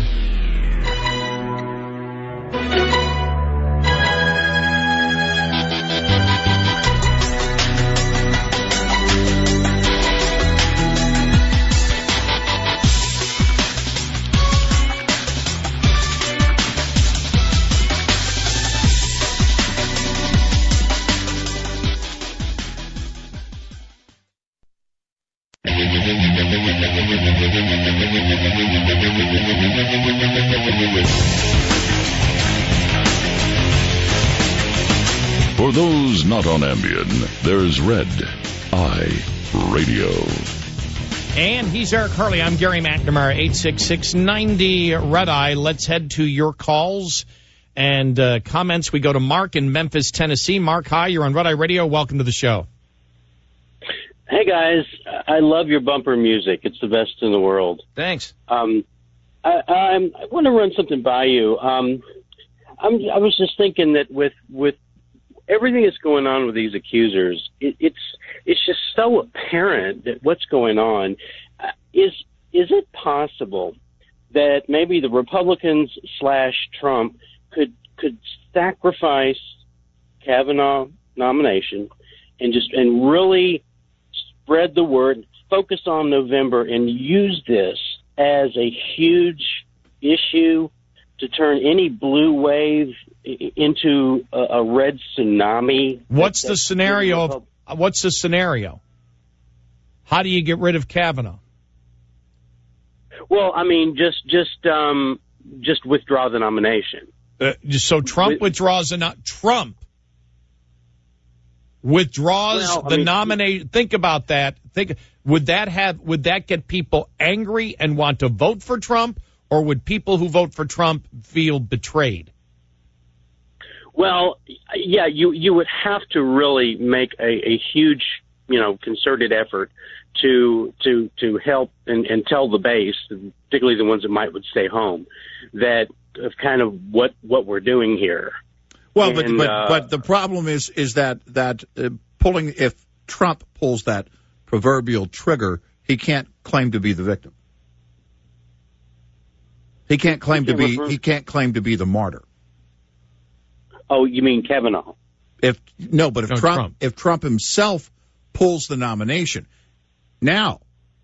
For those not on Ambien, there's Red Eye Radio. And he's Eric Hurley. I'm Gary McNamara, 866-90 Red Eye. Let's head to your calls and comments. We go to Mark in Memphis, Tennessee. Mark, hi. You're on Red Eye Radio. Welcome to the show. Hey, guys. I love your bumper music. It's the best in the world. Thanks. I want to run something by you. I was just thinking that with everything that's going on with these accusers, it's just so apparent that what's going on. Is it possible that maybe the Republicans / Trump could sacrifice Kavanaugh nomination and really spread the word, focus on November, and use this as a huge issue to turn any blue wave into a red tsunami? What's the scenario? What's the scenario? How do you get rid of Kavanaugh? Well, I mean, just withdraw the nomination. So Trump withdraws Trump withdraws the nomination. Think about that. Would that get people angry and want to vote for Trump, or would people who vote for Trump feel betrayed? Well, yeah, you would have to really make a huge, concerted effort to help and tell the base, particularly the ones that would stay home, that of kind of what we're doing here. Well, but the problem is that pulling, if Trump pulls that proverbial trigger, he can't claim to be the victim. He can't claim to be the martyr. Oh, you mean Kavanaugh? If Trump himself pulls the nomination. Now,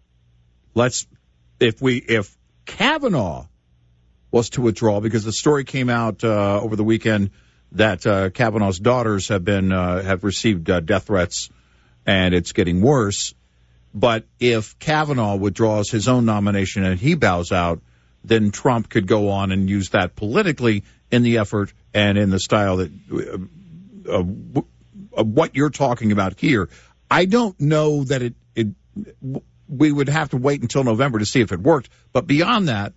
if Kavanaugh was to withdraw, because the story came out over the weekend that Kavanaugh's daughters have received death threats, and it's getting worse. But if Kavanaugh withdraws his own nomination and he bows out, then Trump could go on and use that politically in the effort and in the style that what you're talking about here. I don't know that we would have to wait until November to see if it worked. But beyond that,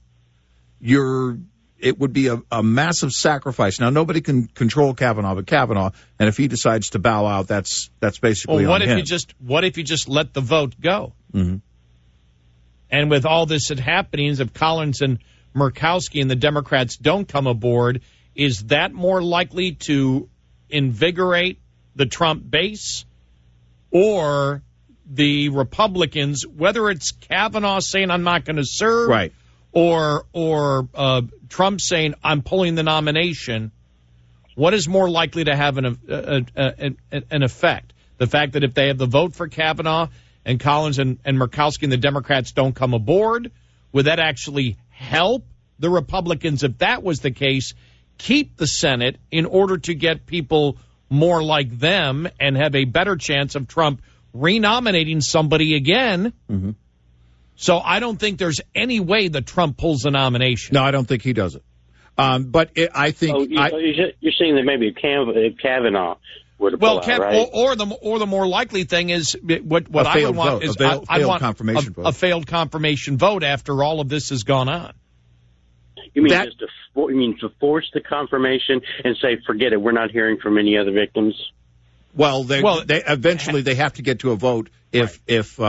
it would be a massive sacrifice. Now, nobody can control Kavanaugh but Kavanaugh, and if he decides to bow out, that's basically on him. What if you just let the vote go? Mm-hmm. And with all this happenings of Collins and Murkowski and the Democrats don't come aboard, is that more likely to invigorate the Trump base or the Republicans, whether it's Kavanaugh saying I'm not going to serve, right, or Trump saying I'm pulling the nomination? What is more likely to have an effect? The fact that if they have the vote for Kavanaugh and Collins and Murkowski and the Democrats don't come aboard, would that actually help the Republicans, if that was the case, keep the Senate in order to get people more like them and have a better chance of Trump renominating somebody again? Mm-hmm. So I don't think there's any way that Trump pulls the nomination. No, I don't think he does it. But I think you're saying that maybe Kavanaugh would have pulled out, right? Or the more likely thing is what I would want is I want a failed confirmation vote after all of this has gone on. You mean to force the confirmation and say, forget it, we're not hearing from any other victims? Well, they eventually they have to get to a vote if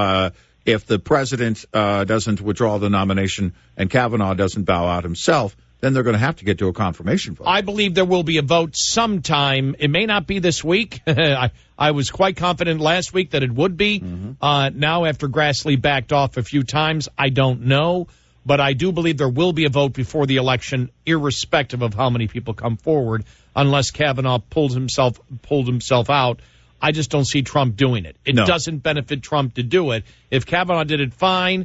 the president doesn't withdraw the nomination and Kavanaugh doesn't bow out himself, then they're going to have to get to a confirmation vote. I believe there will be a vote sometime. It may not be this week. I was quite confident last week that it would be. Mm-hmm. Now, after Grassley backed off a few times, I don't know. But I do believe there will be a vote before the election, irrespective of how many people come forward, unless Kavanaugh pulled himself out. I just don't see Trump doing it. It doesn't benefit Trump to do it. If Kavanaugh did it, fine.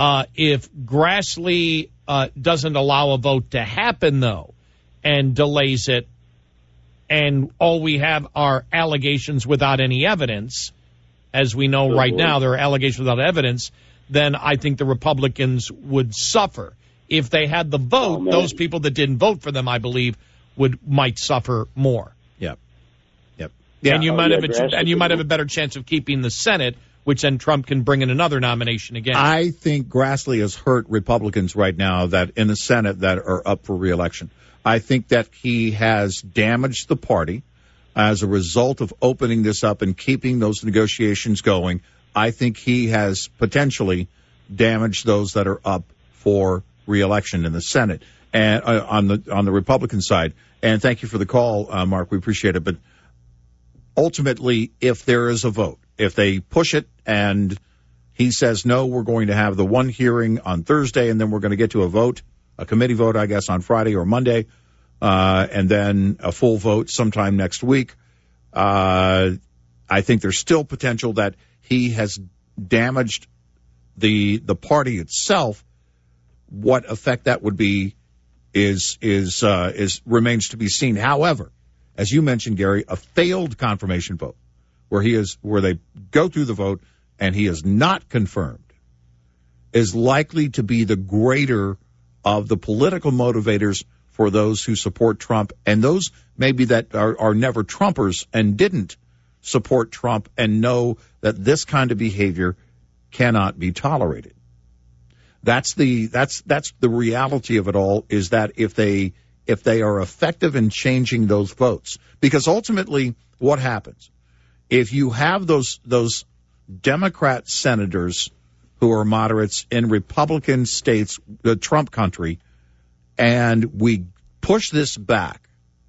If Grassley doesn't allow a vote to happen, though, and delays it, and all we have are allegations without any evidence, as we know right now, there are allegations without evidence, then I think the Republicans would suffer. If they had the vote, those people that didn't vote for them, I believe, might suffer more. Yep. Yeah. And you might have a better chance of keeping the Senate, which then Trump can bring in another nomination again. I think Grassley has hurt Republicans right now that in the Senate that are up for re-election. I think that he has damaged the party as a result of opening this up and keeping those negotiations going. I think he has potentially damaged those that are up for re-election in the Senate and on the Republican side. And thank you for the call, Mark. We appreciate it. But ultimately, if there is a vote, if they push it and he says, no, we're going to have the one hearing on Thursday and then we're going to get to a vote, a committee vote, I guess, on Friday or Monday, and then a full vote sometime next week, I think there's still potential that he has damaged the party itself. What effect that would be is remains to be seen. However, as you mentioned, Gary, a failed confirmation vote where they go through the vote and he is not confirmed is likely to be the greater of the political motivators for those who support Trump and those maybe that are never Trumpers and didn't support Trump and know that this kind of behavior cannot be tolerated. That's the reality of it all, is that if they are effective in changing those votes, because ultimately what happens if you have those Democrat senators who are moderates in Republican states, the Trump country, and we push this back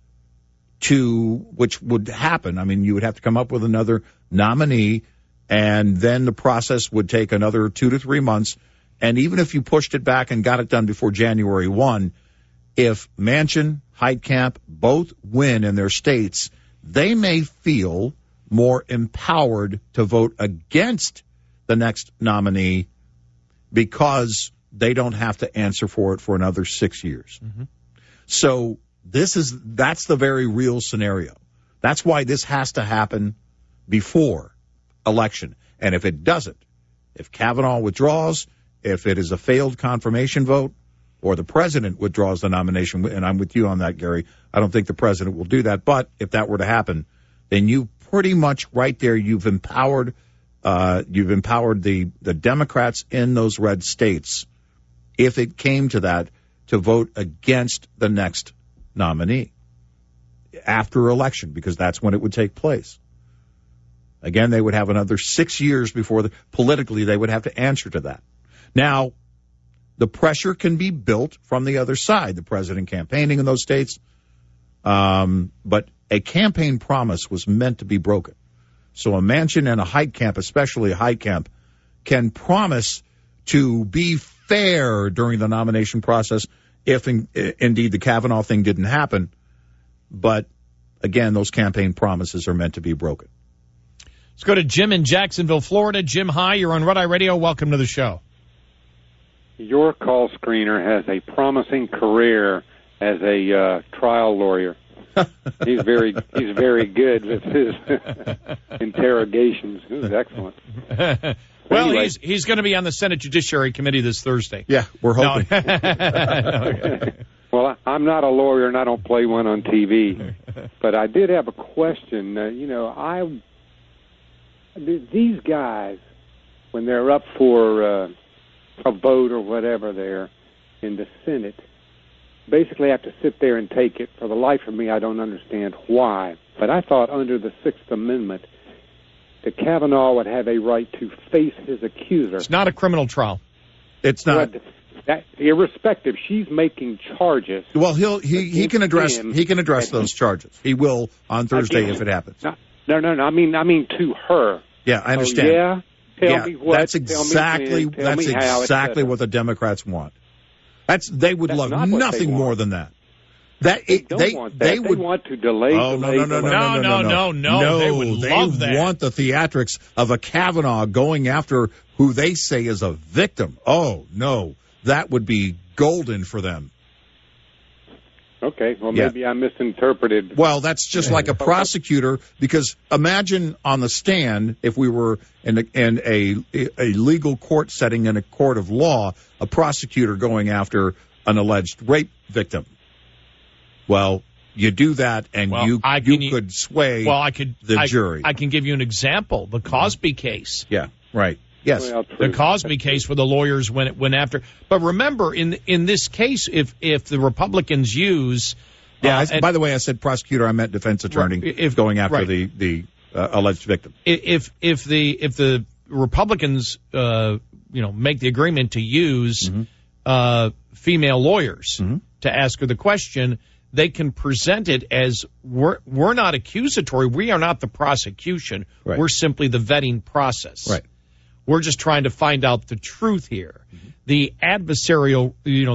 to, which would happen. I mean, you would have to come up with another nominee, and then the process would take another 2 to 3 months. And even if you pushed it back and got it done before January 1, if Manchin, Heitkamp both win in their states, they may feel more empowered to vote against the next nominee because they don't have to answer for it for another 6 years. Mm-hmm. So that's the very real scenario. That's why this has to happen before election. And if it doesn't, if Kavanaugh withdraws, if it is a failed confirmation vote, or the president withdraws the nomination, and I'm with you on that, Gary, I don't think the president will do that. But if that were to happen, then you pretty much right there, you've empowered the Democrats in those red states, if it came to that, to vote against the next nominee after election, because that's when it would take place. Again, they would have another 6 years before politically they would have to answer to that. Now, the pressure can be built from the other side, the president campaigning in those states, but a campaign promise was meant to be broken. So a Manchin and a Heitkamp, especially a Heitkamp, can promise to be fair during the nomination process if indeed the Kavanaugh thing didn't happen. But again, those campaign promises are meant to be broken. Let's go to Jim in Jacksonville, Florida. Jim, hi. You're on Red Eye Radio. Welcome to the show. Your call screener has a promising career as a trial lawyer. He's very good with his interrogations. It was excellent. Well, anyway, he's going to be on the Senate Judiciary Committee this Thursday. Yeah, we're hoping. Well, I'm not a lawyer, and I don't play one on TV. But I did have a question. These guys, when they're up for a vote or whatever there in the Senate, basically have to sit there and take it. For the life of me, I don't understand why. But I thought under the Sixth Amendment that Kavanaugh would have a right to face his accuser. It's not a criminal trial. It's not. That, irrespective, she's making charges. Well, he can address those charges. He will on Thursday if it happens. No. I mean to her. Yeah, I understand. Tell me what. That's exactly what the Democrats want. They would love nothing more than that. They want to delay. Oh, no. They would love that. They want the theatrics of a Kavanaugh going after who they say is a victim. Oh, no. That would be golden for them. Okay, well, maybe I misinterpreted. Well, that's just like a prosecutor, because imagine on the stand, if we were in a legal court setting in a court of law, a prosecutor going after an alleged rape victim. Well, you do that, and you could sway the jury. I can give you an example. The Cosby case. Yeah, right. Yes, the Cosby case where the lawyers went after. But remember, in this case, if the Republicans use, by the way, I said prosecutor, I meant defense attorney. If going after the alleged victim. If the Republicans make the agreement to use female lawyers to ask her the question, they can present it as we're not accusatory. We are not the prosecution. Right. We're simply the vetting process. Right. We're just trying to find out the truth here. The adversarial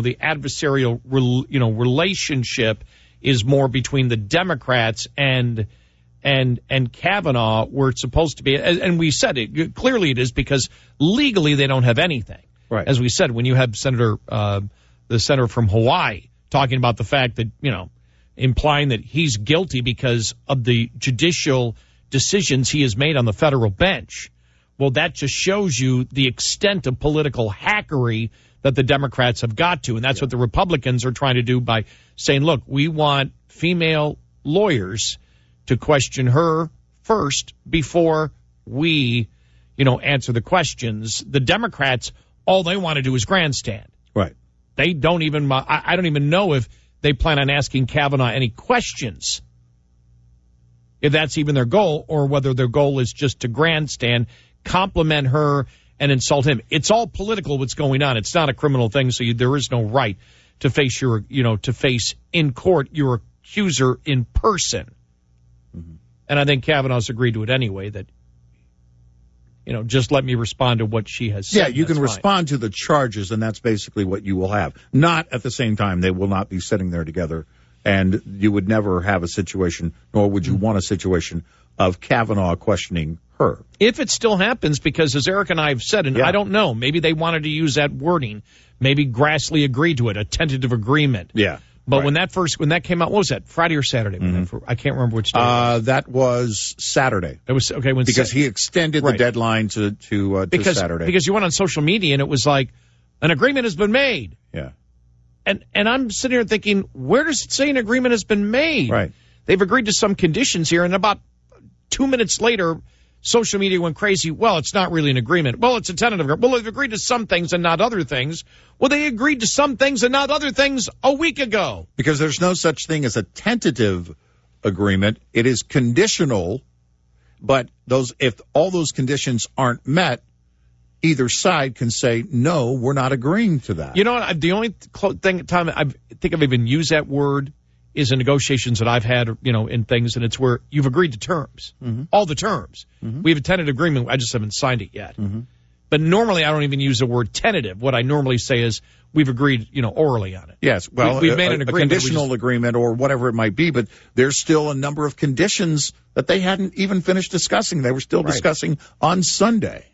relationship is more between the Democrats and Kavanaugh, where it's supposed to be. And we said it clearly. It is because legally they don't have anything. Right. As we said, when you have the senator from Hawaii talking about the fact that implying that he's guilty because of the judicial decisions he has made on the federal bench. Well, that just shows you the extent of political hackery that the Democrats have got to. And that's what the Republicans are trying to do by saying, look, we want female lawyers to question her first before we, answer the questions. The Democrats, all they want to do is grandstand. Right. They don't even, I don't even know if they plan on asking Kavanaugh any questions, if that's even their goal, or whether their goal is just to grandstand, compliment her, and insult him. It's all political what's going on. It's not a criminal thing, so there is no right to face to face in court your accuser in person. Mm-hmm. And I think Kavanaugh's agreed to it anyway, that, just let me respond to what she has said. Yeah, you can respond to the charges, and that's basically what you will have. Not at the same time. They will not be sitting there together, and you would never have a situation, nor would you want a situation of Kavanaugh questioning her. If it still happens, because as Eric and I have said, and I don't know, maybe they wanted to use that wording. Maybe Grassley agreed to it, a tentative agreement. Yeah. But when that came out, what was that, Friday or Saturday? I can't remember which day. That was Saturday. It was okay because he extended the deadline to Saturday. Because you went on social media and it was like an agreement has been made. Yeah. And I'm sitting here thinking, where does it say an agreement has been made? Right. They've agreed to some conditions here, and about 2 minutes later, social media went crazy. Well, it's not really an agreement. Well, it's a tentative agreement. Well, they've agreed to some things and not other things. Well, they agreed to some things and not other things a week ago. Because there's no such thing as a tentative agreement. It is conditional, but if all those conditions aren't met, either side can say, no, we're not agreeing to that. You know what? The only time I think I've even used that word is in negotiations that I've had, in things, and it's where you've agreed to terms, all the terms. We have a tentative agreement. I just haven't signed it yet. But normally I don't even use the word tentative. What I normally say is we've agreed, orally on it. Yes, well, we've made an agreement. A conditional agreement or whatever it might be, but there's still a number of conditions that they hadn't even finished discussing. They were still discussing on Sunday.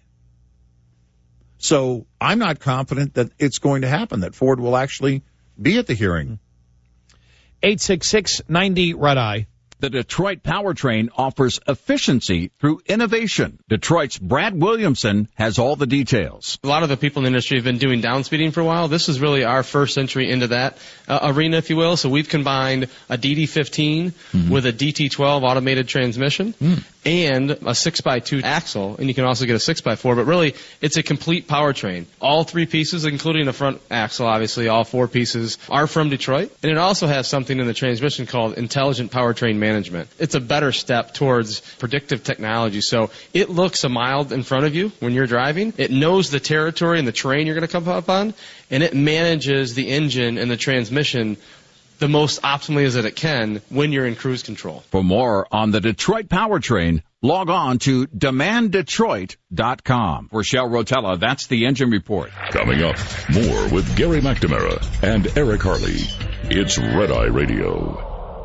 So I'm not confident that it's going to happen, that Ford will actually be at the hearing. 866-90-RED-EYE. The Detroit Powertrain offers efficiency through innovation. Detroit's Brad Williamson has all the details. A lot of the people in the industry have been doing downspeeding for a while. This is really our first entry into that arena, if you will. So we've combined a DD15 with a DT12 automated transmission and a 6x2 axle, and you can also get a 6x4, but really it's a complete powertrain. All three pieces, including the front axle, obviously, all four pieces are from Detroit, and it also has something in the transmission called intelligent powertrain management. It's a better step towards predictive technology. So it looks a mile in front of you when you're driving. It knows the territory and the terrain you're going to come up on, and it manages the engine and the transmission the most optimally as it can when you're in cruise control. For more on the Detroit Powertrain, log on to demanddetroit.com. For Shell Rotella, that's the Engine Report. Coming up, more with Gary McNamara and Eric Harley. It's Red Eye Radio.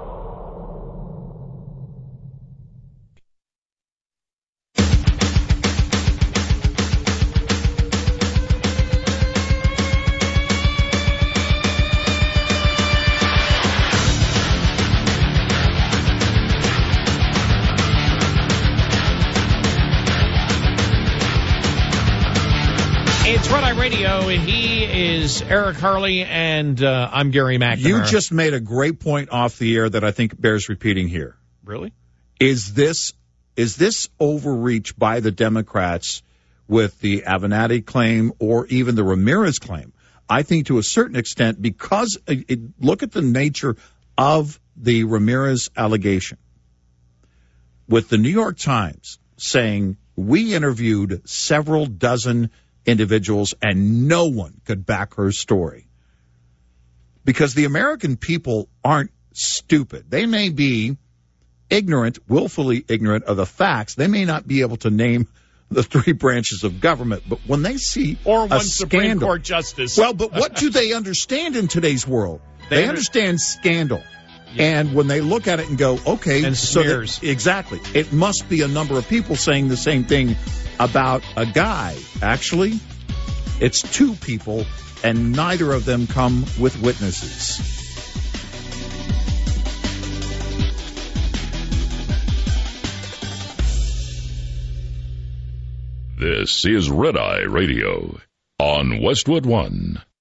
It's Red Eye Radio, and he is Eric Harley, and I'm Gary McNamara. You just made a great point off the air that I think bears repeating here. Really? Is this overreach by the Democrats with the Avenatti claim or even the Ramirez claim? I think to a certain extent, because look at the nature of the Ramirez allegation. With the New York Times saying, we interviewed several dozen individuals and no one could back her story. Because the American people aren't stupid. They may be ignorant, willfully ignorant of the facts. They may not be able to name the three branches of government, but when they see or one Supreme scandal, Court justice. Well, but what do they understand in today's world? They understand scandal. Yeah. And when they look at it and go, okay, and smears. Exactly. It must be a number of people saying the same thing about a guy. Actually, it's two people, and neither of them come with witnesses. This is Red Eye Radio on Westwood One.